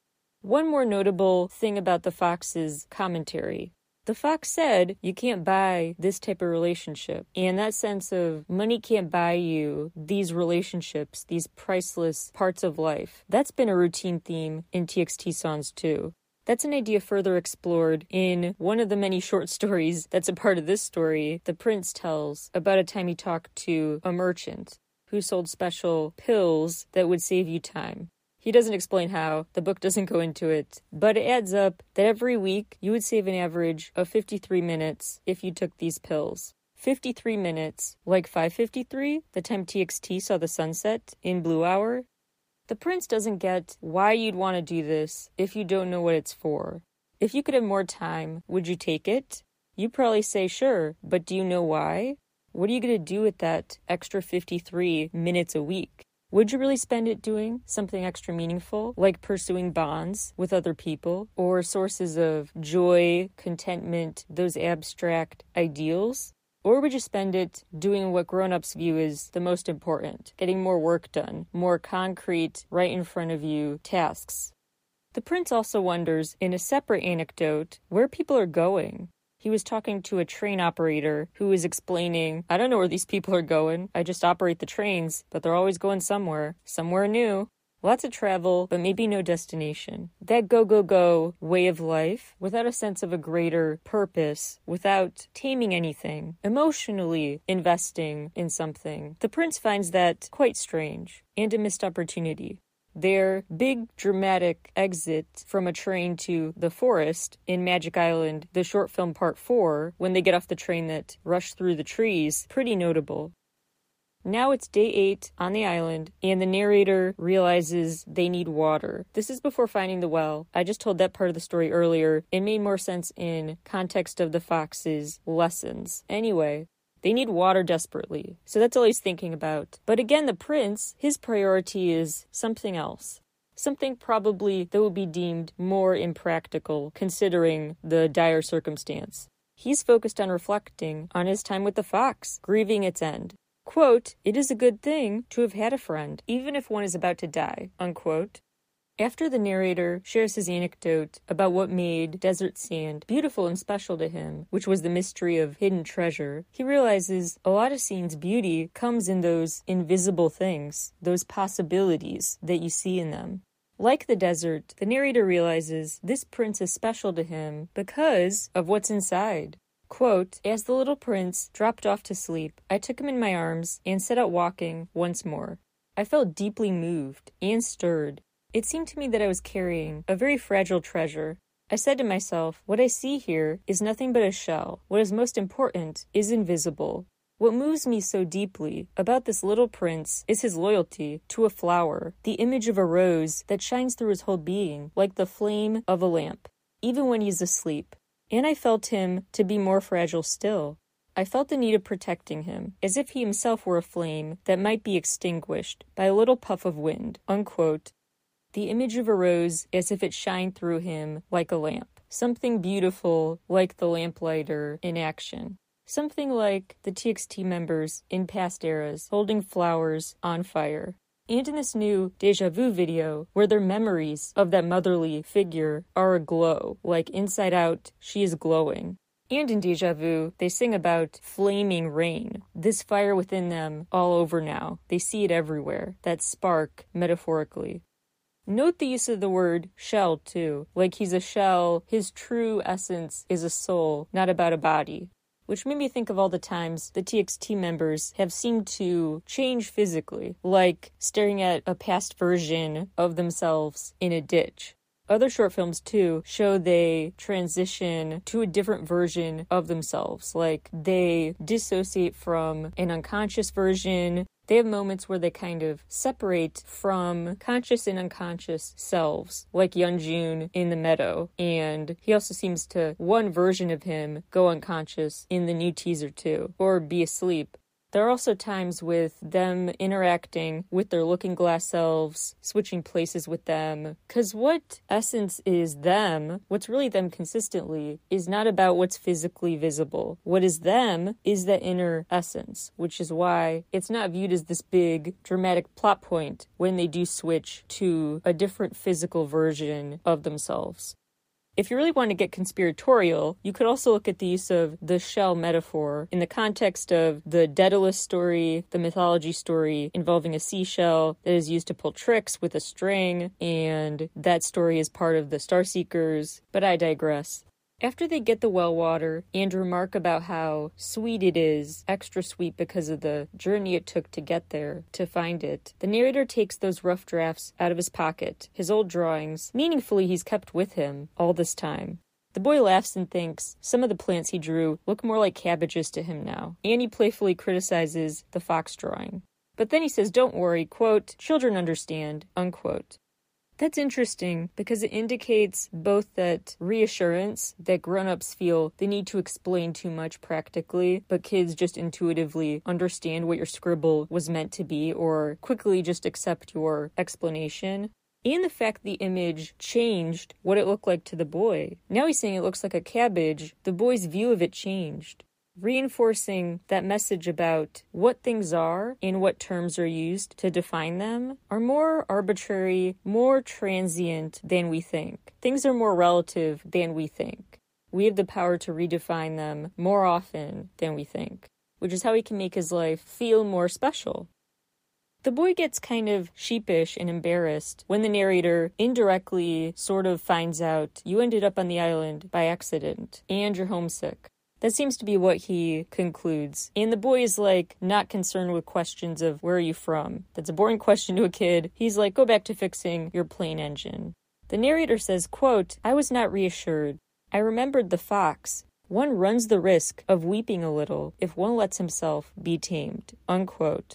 One more notable thing about the fox's commentary. The fox said you can't buy this type of relationship. And that sense of money can't buy you these relationships, these priceless parts of life. That's been a routine theme in TXT songs too. That's an idea further explored in one of the many short stories that's a part of this story. The prince tells about a time he talked to a merchant who sold special pills that would save you time. He doesn't explain how, the book doesn't go into it, but it adds up that every week you would save an average of 53 minutes if you took these pills. 53 minutes, like 5:53, the time TXT saw the sunset in Blue Hour. The prince doesn't get why you'd want to do this if you don't know what it's for. If you could have more time, would you take it? You'd probably say sure, but do you know why? What are you going to do with that extra 53 minutes a week? Would you really spend it doing something extra meaningful, like pursuing bonds with other people, or sources of joy, contentment, those abstract ideals? Or would you spend it doing what grown-ups view as the most important, getting more work done, more concrete, right in front of you tasks? The prince also wonders, in a separate anecdote, where people are going. He was talking to a train operator who was explaining, I don't know where these people are going. I just operate the trains, but they're always going somewhere new. Lots of travel, but maybe no destination. That go way of life, without a sense of a greater purpose, without taming anything, emotionally investing in something. The prince finds that quite strange and a missed opportunity. Their big dramatic exit from a train to the forest in Magic Island, the short film part 4, when they get off the train that rushed through the trees, pretty notable. Now it's day 8 on the island, and the narrator realizes they need water. This is before finding the well. I just told that part of the story earlier. It made more sense in context of the fox's lessons. Anyway, they need water desperately, so that's all he's thinking about. But again, the prince, his priority is something else. Something probably that would be deemed more impractical, considering the dire circumstance. He's focused on reflecting on his time with the fox, grieving its end. Quote, "It is a good thing to have had a friend, even if one is about to die," unquote. After the narrator shares his anecdote about what made desert sand beautiful and special to him, which was the mystery of hidden treasure, he realizes a lot of scenes' beauty comes in those invisible things, those possibilities that you see in them. Like the desert, the narrator realizes this prince is special to him because of what's inside. Quote, "As the little prince dropped off to sleep, I took him in my arms and set out walking once more. I felt deeply moved and stirred. It seemed to me that I was carrying a very fragile treasure. I said to myself, what I see here is nothing but a shell. What is most important is invisible. What moves me so deeply about this little prince is his loyalty to a flower, the image of a rose that shines through his whole being, like the flame of a lamp, even when he's asleep. And I felt him to be more fragile still. I felt the need of protecting him, as if he himself were a flame that might be extinguished by a little puff of wind," unquote. The image of a rose as if it shined through him like a lamp. Something beautiful like the lamplighter in action. Something like the TXT members in past eras holding flowers on fire. And in this new Deja Vu video, where their memories of that motherly figure are aglow, like inside out, she is glowing. And in Deja Vu, they sing about flaming rain. This fire within them all over now. They see it everywhere. That spark, metaphorically. Note the use of the word shell, too. Like he's a shell, his true essence is a soul, not about a body. Which made me think of all the times the TXT members have seemed to change physically, like staring at a past version of themselves in a ditch. Other short films, too, show they transition to a different version of themselves, like they dissociate from an unconscious version. They have moments where they kind of separate from conscious and unconscious selves, like Yeonjun in The Meadow, and he also seems to, one version of him, go unconscious in the new teaser too, or be asleep. There are also times with them interacting with their looking glass selves, switching places with them. Because what essence is them, what's really them consistently, is not about what's physically visible. What is them is that inner essence, which is why it's not viewed as this big, dramatic plot point when they do switch to a different physical version of themselves. If you really want to get conspiratorial, you could also look at the use of the shell metaphor in the context of the Daedalus story, the mythology story involving a seashell that is used to pull tricks with a string, and that story is part of the Starseekers, but I digress. After they get the well water and remark about how sweet it is, extra sweet because of the journey it took to get there, to find it, the narrator takes those rough drafts out of his pocket, his old drawings, meaningfully he's kept with him all this time. The boy laughs and thinks some of the plants he drew look more like cabbages to him now, and he playfully criticizes the fox drawing. But then he says, don't worry, quote, children understand, unquote. That's interesting because it indicates both that reassurance that grown-ups feel they need to explain too much practically, but kids just intuitively understand what your scribble was meant to be or quickly just accept your explanation. And the fact the image changed what it looked like to the boy. Now he's saying it looks like a cabbage. The boy's view of it changed. Reinforcing that message about what things are and what terms are used to define them are more arbitrary, more transient than we think. Things are more relative than we think. We have the power to redefine them more often than we think, which is how he can make his life feel more special. The boy gets kind of sheepish and embarrassed when the narrator indirectly sort of finds out you ended up on the island by accident and you're homesick. That seems to be what he concludes. And the boy is like not concerned with questions of where are you from. That's a boring question to a kid. He's like, go back to fixing your plane engine. The narrator says, quote, I was not reassured. I remembered the fox. One runs the risk of weeping a little if one lets himself be tamed, unquote.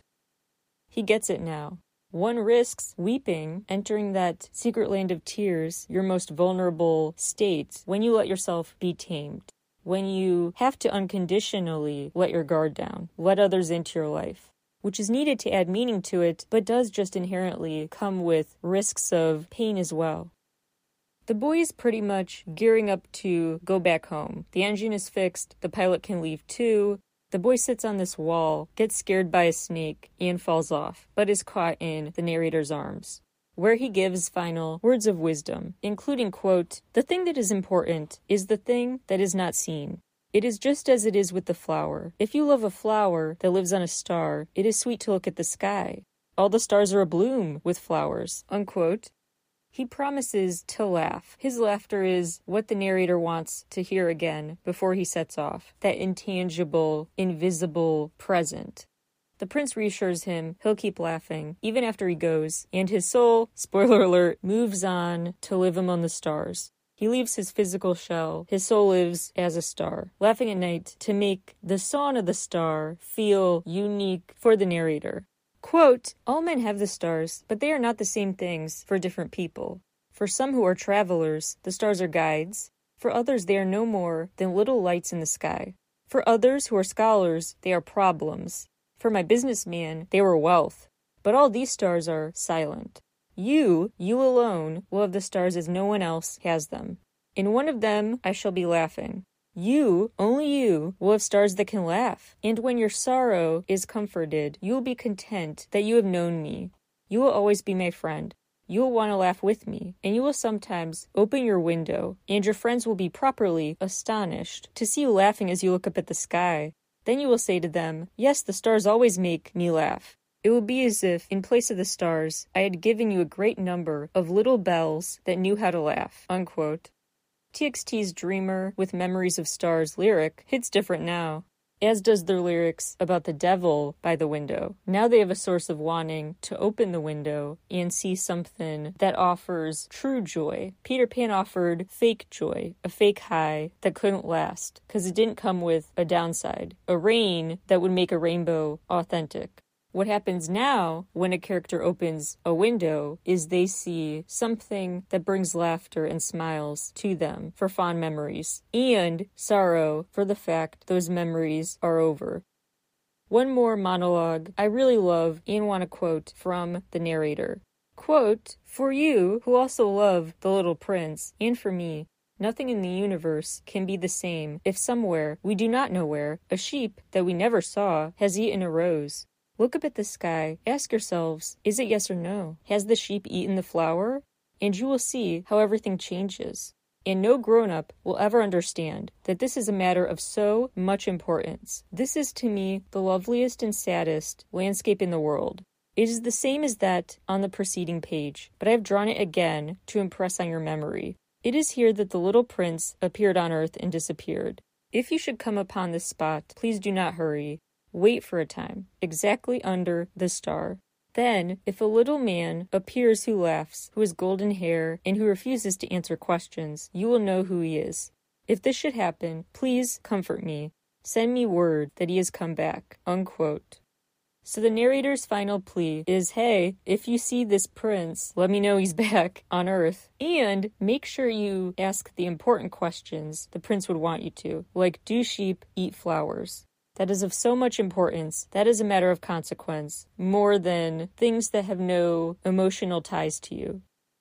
He gets it now. One risks weeping, entering that secret land of tears, your most vulnerable state, when you let yourself be tamed. When you have to unconditionally let your guard down, let others into your life, which is needed to add meaning to it, but does just inherently come with risks of pain as well. The boy is pretty much gearing up to go back home. The engine is fixed, the pilot can leave too. The boy sits on this wall, gets scared by a snake, and falls off, but is caught in the narrator's arms, where he gives final words of wisdom, including, quote, the thing that is important is the thing that is not seen. It is just as it is with the flower. If you love a flower that lives on a star, it is sweet to look at the sky. All the stars are abloom with flowers, unquote. He promises to laugh. His laughter is what the narrator wants to hear again before he sets off, that intangible, invisible present. The prince reassures him he'll keep laughing, even after he goes, and his soul, spoiler alert, moves on to live among the stars. He leaves his physical shell, his soul lives as a star, laughing at night to make the song of the star feel unique for the narrator. Quote, all men have the stars, but they are not the same things for different people. For some who are travelers, the stars are guides. For others, they are no more than little lights in the sky. For others who are scholars, they are problems. For my businessman, they were wealth. But all these stars are silent. You alone, will have the stars as no one else has them. In one of them, I shall be laughing. You, only you, will have stars that can laugh. And when your sorrow is comforted, you will be content that you have known me. You will always be my friend. you will want to laugh with me, and you will sometimes open your window, and your friends will be properly astonished to see you laughing as you look up at the sky. Then you will say to them, yes, the stars always make me laugh. It will be as if, in place of the stars, I had given you a great number of little bells that knew how to laugh." Unquote. TXT's Dreamer with Memories of Stars lyric hits different now, as does their lyrics about the devil by the window. Now they have a source of wanting to open the window and see something that offers true joy. Peter Pan offered fake joy, a fake high that couldn't last, because it didn't come with a downside, a rain that would make a rainbow authentic. What happens now when a character opens a window is they see something that brings laughter and smiles to them for fond memories, and sorrow for the fact those memories are over. One more monologue I really love and want to quote from the narrator. Quote, "For you who also love The Little Prince, and for me, nothing in the universe can be the same if somewhere, we do not know where, a sheep that we never saw has eaten a rose. Look up at the sky. Ask yourselves, is it yes or no? Has the sheep eaten the flower? And you will see how everything changes. And no grown-up will ever understand that this is a matter of so much importance. This is to me the loveliest and saddest landscape in the world. It is the same as that on the preceding page, but I have drawn it again to impress on your memory. It is here that the little prince appeared on earth and disappeared. If you should come upon this spot, please do not hurry. Wait for a time, exactly under the star. Then, if a little man appears who laughs, who has golden hair, and who refuses to answer questions, you will know who he is. If this should happen, please comfort me. Send me word that he has come back." Unquote. So the narrator's final plea is, hey, if you see this prince, let me know he's back on Earth. And make sure you ask the important questions the prince would want you to, like, do sheep eat flowers? That is of so much importance. That is a matter of consequence, more than things that have no emotional ties to you.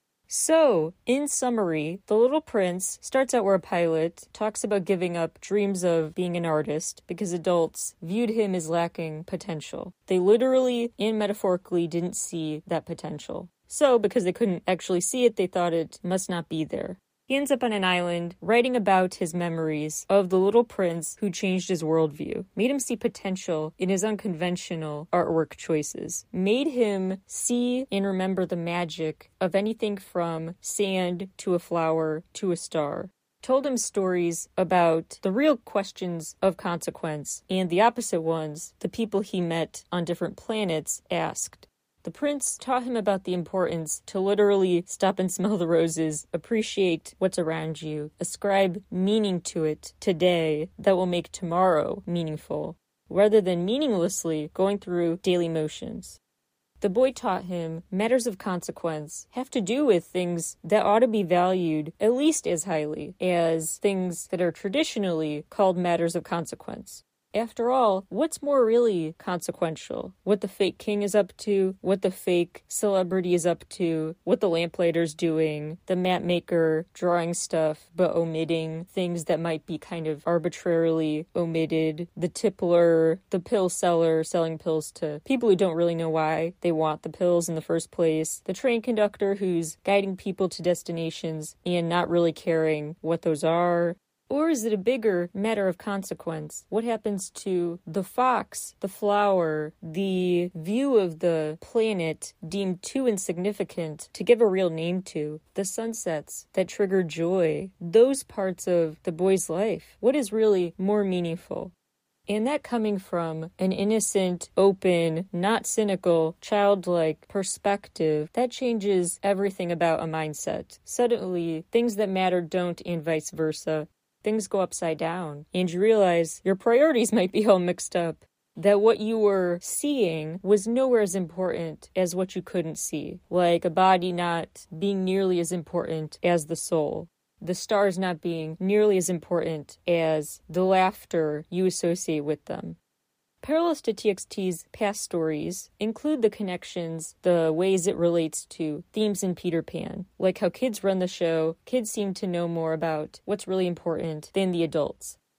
So, in summary, The Little Prince starts out where a pilot talks about giving up dreams of being an artist because adults viewed him as lacking potential. They literally and metaphorically didn't see that potential. So, because they couldn't actually see it, they thought it must not be there. He ends up on an island writing about his memories of the little prince who changed his worldview, made him see potential in his unconventional artwork choices, made him see and remember the magic of anything from sand to a flower to a star, told him stories about the real questions of consequence and the opposite ones the people he met on different planets asked. The prince taught him about the importance to literally stop and smell the roses, appreciate what's around you, ascribe meaning to it today that will make tomorrow meaningful, rather than meaninglessly going through daily motions. The boy taught him matters of consequence have to do with things that ought to be valued at least as highly as things that are traditionally called matters of consequence. After all, what's more really consequential? What the fake king is up to, what the fake celebrity is up to, what the lamplighter's doing, the map maker drawing stuff but omitting things that might be kind of arbitrarily omitted, the tippler, the pill seller selling pills to people who don't really know why they want the pills in the first place, the train conductor who's guiding people to destinations and not really caring what those are. Or is it a bigger matter of consequence? What happens to the fox, the flower, the view of the planet deemed too insignificant to give a real name to, the sunsets that trigger joy, those parts of the boy's life? What is really more meaningful? And that coming from an innocent, open, not cynical, childlike perspective, that changes everything about a mindset. Suddenly, things that matter don't, and vice versa. Things go upside down, and you realize your priorities might be all mixed up. That what you were seeing was nowhere as important as what you couldn't see, like a body not being nearly as important as the soul, the stars not being nearly as important as the laughter you associate with them. Parallels to TXT's past stories include the connections, the ways it relates to themes in Peter Pan, like how kids run the show, kids seem to know more about what's really important than the adults.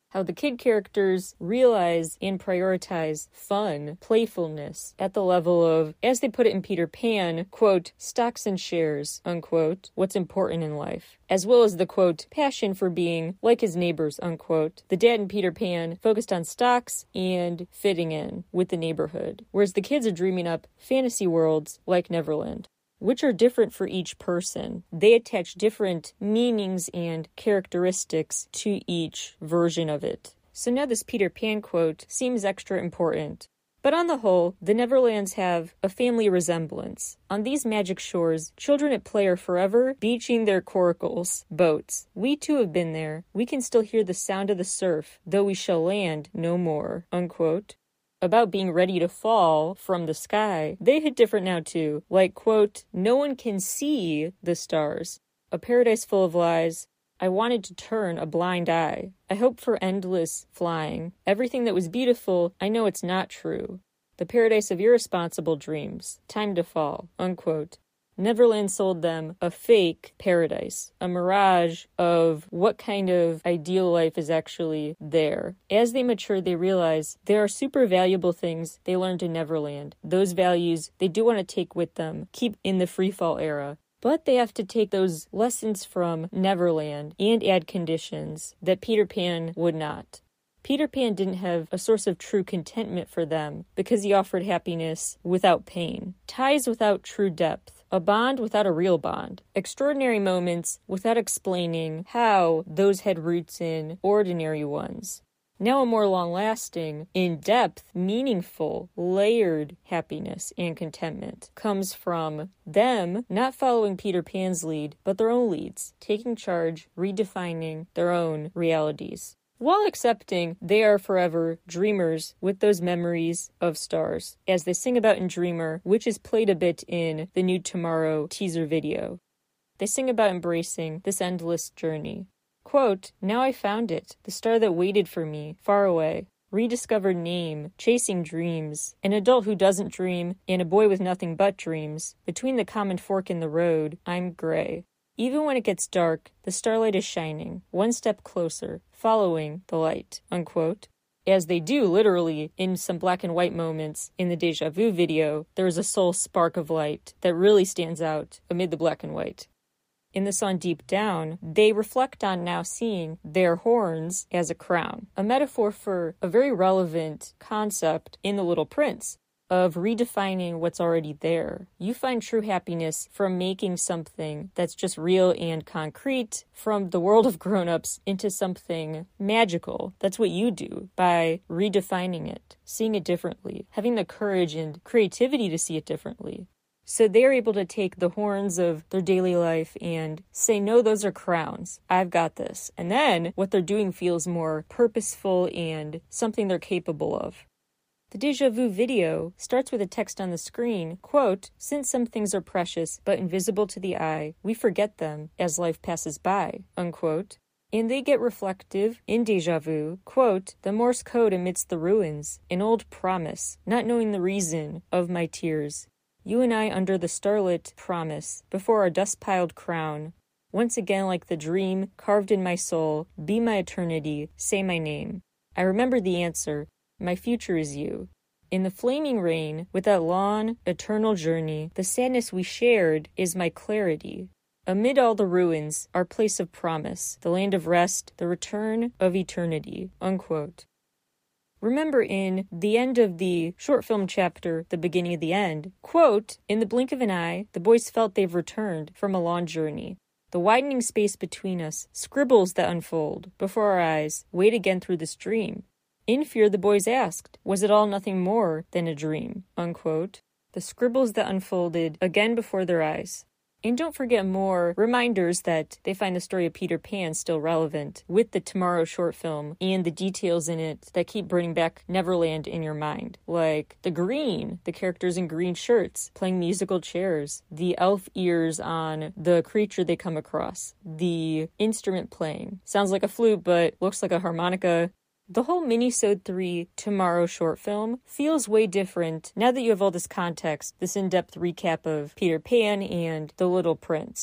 How the kid characters realize and prioritize fun, playfulness, at the level of, as they put it in Peter Pan, quote, stocks and shares, unquote, what's important in life, as well as the, quote, passion for being like his neighbors, unquote. The dad in Peter Pan focused on stocks and fitting in with the neighborhood, whereas the kids are dreaming up fantasy worlds like Neverland, which are different for each person. They attach different meanings and characteristics to each version of it. So now this Peter Pan quote seems extra important. But on the whole, the Neverlands have a family resemblance. On these magic shores, children at play are forever beaching their coracles, boats. We too have been there. We can still hear the sound of the surf, though we shall land no more, unquote. About being ready to fall from the sky, they hit different now too. Like, quote, no one can see the stars. A paradise full of lies. I wanted to turn a blind eye. I hoped for endless flying. Everything that was beautiful, I know it's not true. The paradise of irresponsible dreams. Time to fall, unquote. Neverland sold them a fake paradise, a mirage of what kind of ideal life is actually there. As they mature, they realize there are super valuable things they learned in Neverland. Those values they do want to take with them, keep in the freefall era. But they have to take those lessons from Neverland and add conditions that Peter Pan would not. Peter Pan didn't have a source of true contentment for them because he offered happiness without pain, ties without true depth, a bond without a real bond, extraordinary moments without explaining how those had roots in ordinary ones. Now a more long-lasting, in-depth, meaningful, layered happiness and contentment comes from them not following Peter Pan's lead, but their own leads, taking charge, redefining their own realities, while accepting they are forever dreamers with those memories of stars, as they sing about in Dreamer, which is played a bit in the new Tomorrow teaser video. They sing about embracing this endless journey. Quote, now I found it, the star that waited for me, far away. Rediscovered name, chasing dreams, an adult who doesn't dream, and a boy with nothing but dreams. Between the common fork in the road, I'm gray. Even when it gets dark, the starlight is shining, one step closer, following the light, unquote. As they do, literally, in some black and white moments in the Deja Vu video, there is a sole spark of light that really stands out amid the black and white. In the song Deep Down, they reflect on now seeing their horns as a crown, a metaphor for a very relevant concept in The Little Prince, of redefining what's already there. You find true happiness from making something that's just real and concrete from the world of grown-ups into something magical. That's what you do by redefining it, seeing it differently, having the courage and creativity to see it differently. So they're able to take the horns of their daily life and say, no, those are crowns. I've got this. And then what they're doing feels more purposeful and something they're capable of. The Deja Vu video starts with a text on the screen, quote, since some things are precious but invisible to the eye, we forget them as life passes by, unquote. And they get reflective in Deja Vu, quote, the Morse code amidst the ruins, an old promise, not knowing the reason of my tears. You and I under the starlit promise, before our dust-piled crown. Once again like the dream carved in my soul, be my eternity, say my name. I remember the answer. My future is you. In the flaming rain, with that long, eternal journey, the sadness we shared is my clarity. Amid all the ruins, our place of promise, the land of rest, the return of eternity, unquote. Remember in the end of the short film chapter, The Beginning of the End, quote, in the blink of an eye, the boys felt they've returned from a long journey. The widening space between us, scribbles that unfold before our eyes, wait again through this dream. In fear, the boys asked, was it all nothing more than a dream, unquote. The scribbles that unfolded again before their eyes. And don't forget more reminders that they find the story of Peter Pan still relevant with the Tomorrow short film and the details in it that keep bringing back Neverland in your mind. Like the characters in green shirts playing musical chairs, the elf ears on the creature they come across, the instrument playing. Sounds like a flute, but looks like a harmonica. The whole Minisode 3 Tomorrow short film feels way different now that you have all this context, this in-depth recap of Peter Pan and The Little Prince.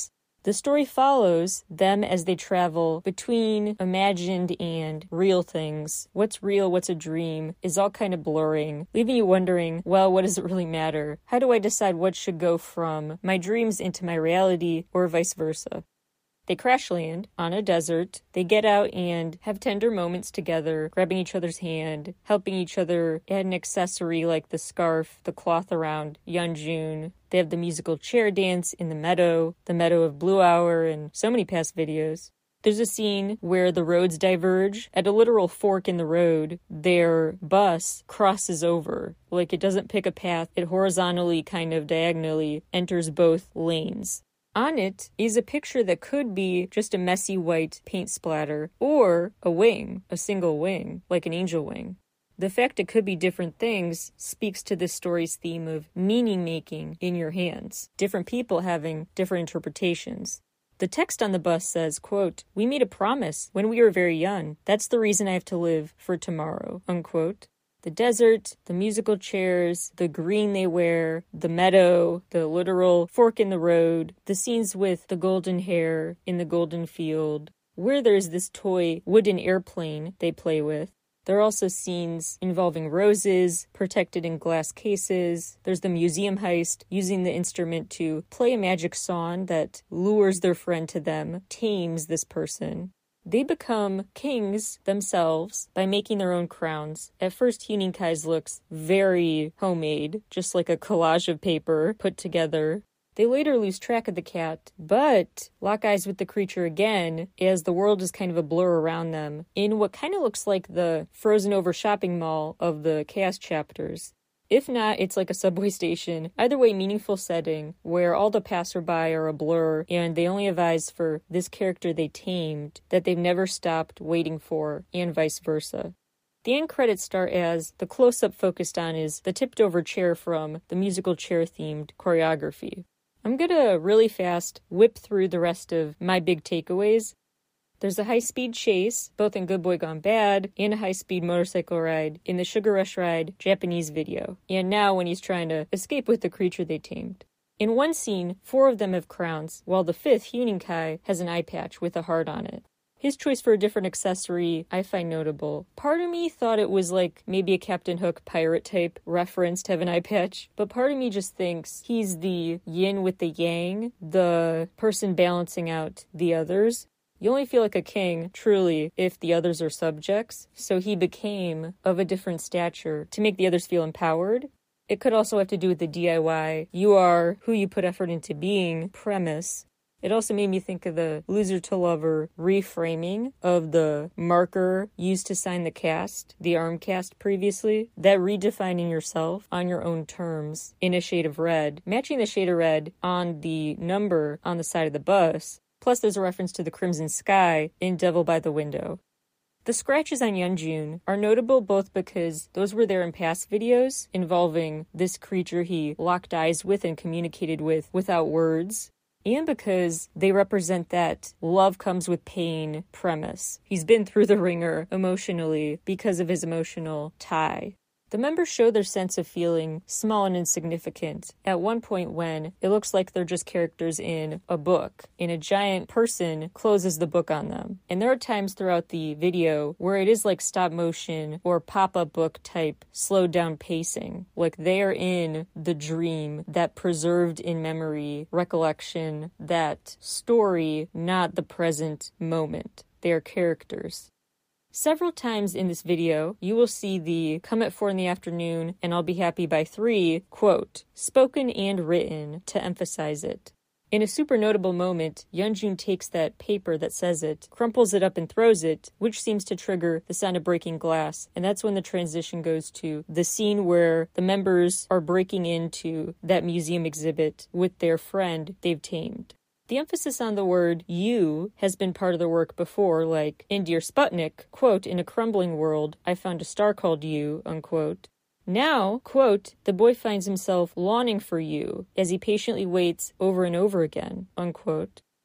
The story follows them as they travel between imagined and real things. What's real, what's a dream, is all kind of blurring, leaving you wondering, well, what does it really matter? How do I decide what should go from my dreams into my reality, or vice versa? They crash land on a desert. They get out and have tender moments together, grabbing each other's hand, helping each other add an accessory like the scarf, the cloth around Yeonjun. They have the musical chair dance in the meadow of Blue Hour, and so many past videos. There's a scene where the roads diverge. At a literal fork in the road, their bus crosses over. Like, it doesn't pick a path. It horizontally, kind of diagonally, enters both lanes. On it is a picture that could be just a messy white paint splatter, or a wing, a single wing, like an angel wing. The fact it could be different things speaks to this story's theme of meaning-making in your hands, different people having different interpretations. The text on the bus says, quote, "We made a promise when we were very young. That's the reason I have to live for tomorrow," unquote. The desert, the musical chairs, the green they wear, the meadow, the literal fork in the road, the scenes with the golden hair in the golden field, where there's this toy wooden airplane they play with. There are also scenes involving roses protected in glass cases. There's the museum heist using the instrument to play a magic song that lures their friend to them, tames this person. They become kings themselves by making their own crowns. At first, Huening Kai's looks very homemade, just like a collage of paper put together. They later lose track of the cat, but lock eyes with the creature again as the world is kind of a blur around them in what kind of looks like the frozen over shopping mall of the Chaos chapters. If not, it's like a subway station. Either way, meaningful setting where all the passerby are a blur and they only have eyes for this character they tamed that they've never stopped waiting for, and vice versa. The end credits start as the close-up focused on is the tipped-over chair from the musical chair-themed choreography. I'm gonna really fast whip through the rest of my big takeaways. There's a high-speed chase, both in Good Boy Gone Bad, and a high-speed motorcycle ride in the Sugar Rush Ride Japanese video, and now when he's trying to escape with the creature they tamed. In one scene, 4 of them have crowns, while the 5th, Huening Kai, has an eye patch with a heart on it. His choice for a different accessory I find notable. Part of me thought it was like maybe a Captain Hook pirate type reference to have an eye patch, but part of me just thinks he's the yin with the yang, the person balancing out the others. You only feel like a king, truly, if the others are subjects, so he became of a different stature to make the others feel empowered. It could also have to do with the DIY, you are who you put effort into being premise. It also made me think of the loser to lover reframing of the marker used to sign the cast, the arm cast previously. That redefining yourself on your own terms in a shade of red, matching the shade of red on the number on the side of the bus. Plus there's a reference to the crimson sky in Devil by the Window. The scratches on Yeonjun are notable both because those were there in past videos involving this creature he locked eyes with and communicated with without words, and because they represent that love comes with pain premise. He's been through the ringer emotionally because of his emotional tie. The members show their sense of feeling small and insignificant at one point when it looks like they're just characters in a book, and a giant person closes the book on them. And there are times throughout the video where it is like stop motion or pop-up book type slowed down pacing, like they are in the dream, that preserved in memory recollection, that story, not the present moment. They are characters. Several times in this video, you will see the come at 4 in the afternoon and I'll be happy by 3 quote, spoken and written to emphasize it. In a super notable moment, Yeonjun takes that paper that says it, crumples it up and throws it, which seems to trigger the sound of breaking glass. And that's when the transition goes to the scene where the members are breaking into that museum exhibit with their friend they've tamed. The emphasis on the word you has been part of the work before, like in Dear Sputnik, quote, in a crumbling world, I found a star called you, unquote. Now, quote, the boy finds himself longing for you as he patiently waits over and over again, unquote.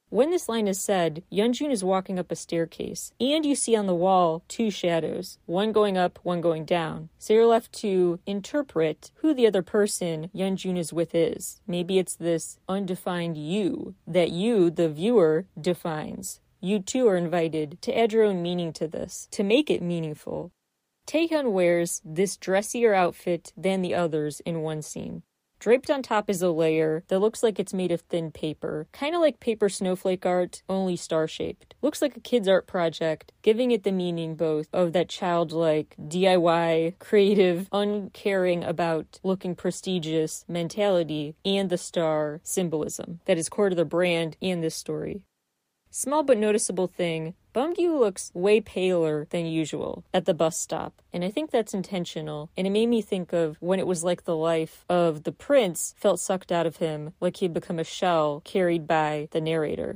When this line is said, Yeonjun is walking up a staircase, and you see on the wall 2 shadows, one going up, one going down. So you're left to interpret who the other person Yeonjun is with is. Maybe it's this undefined you that you, the viewer, defines. You too are invited to add your own meaning to this, to make it meaningful. Taehyun wears this dressier outfit than the others in one scene. Draped on top is a layer that looks like it's made of thin paper, kind of like paper snowflake art, only star-shaped. Looks like a kid's art project, giving it the meaning both of that childlike, DIY, creative, uncaring about looking prestigious mentality and the star symbolism that is core to the brand and this story. Small but noticeable thing, Beomgyu looks way paler than usual at the bus stop, and I think that's intentional, and it made me think of when it was like the life of the prince felt sucked out of him, like he'd become a shell carried by the narrator.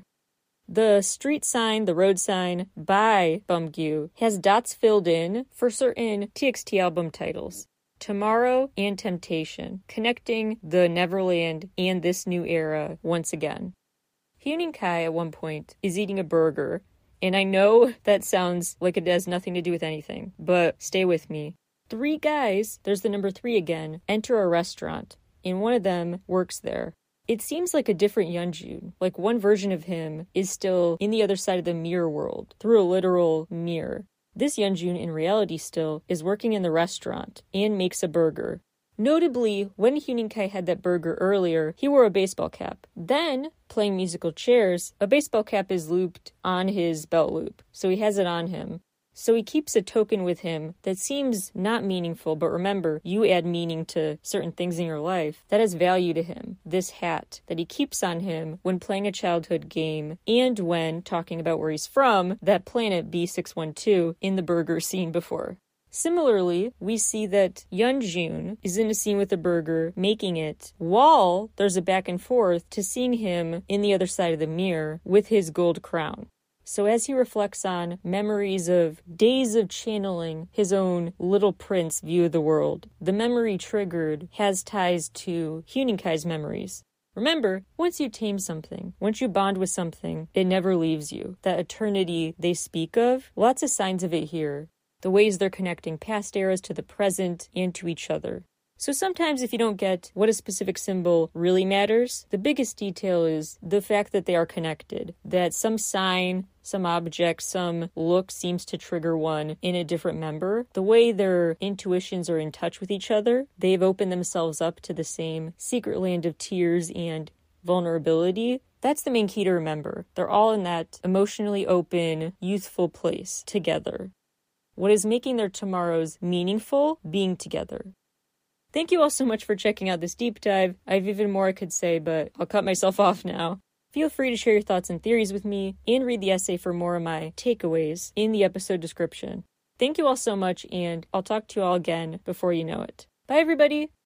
The street sign, the road sign, by Beomgyu, has dots filled in for certain TXT album titles. Tomorrow and Temptation, connecting the Neverland and this new era once again. Hyunin Kai at one point is eating a burger, and I know that sounds like it has nothing to do with anything, but stay with me. 3 guys, there's the number 3 again, enter a restaurant, and one of them works there. It seems like a different Yeonjun, like one version of him is still in the other side of the mirror world, through a literal mirror. This Yeonjun in reality still is working in the restaurant and makes a burger. Notably, when Hyunin Kai had that burger earlier, he wore a baseball cap. Then, playing musical chairs, a baseball cap is looped on his belt loop, so he has it on him. So he keeps a token with him that seems not meaningful, but remember, you add meaning to certain things in your life. That has value to him. This hat that he keeps on him when playing a childhood game and when talking about where he's from, that planet B612 in the burger scene before. Similarly, we see that Yeonjun is in a scene with a burger, making it, while there's a back and forth to seeing him in the other side of the mirror with his gold crown. So as he reflects on memories of days of channeling his own little prince view of the world, the memory triggered has ties to Hyunin Kai's memories. Remember, once you tame something, once you bond with something, it never leaves you. That eternity they speak of, lots of signs of it here. The ways they're connecting past eras to the present and to each other. So sometimes if you don't get what a specific symbol really matters, the biggest detail is the fact that they are connected. That some sign, some object, some look seems to trigger one in a different member. The way their intuitions are in touch with each other, they've opened themselves up to the same secret land of tears and vulnerability. That's the main key to remember. They're all in that emotionally open, youthful place together. What is making their tomorrows meaningful? Being together. Thank you all so much for checking out this deep dive. I have even more I could say, but I'll cut myself off now. Feel free to share your thoughts and theories with me, and read the essay for more of my takeaways in the episode description. Thank you all so much, and I'll talk to you all again before you know it. Bye, everybody!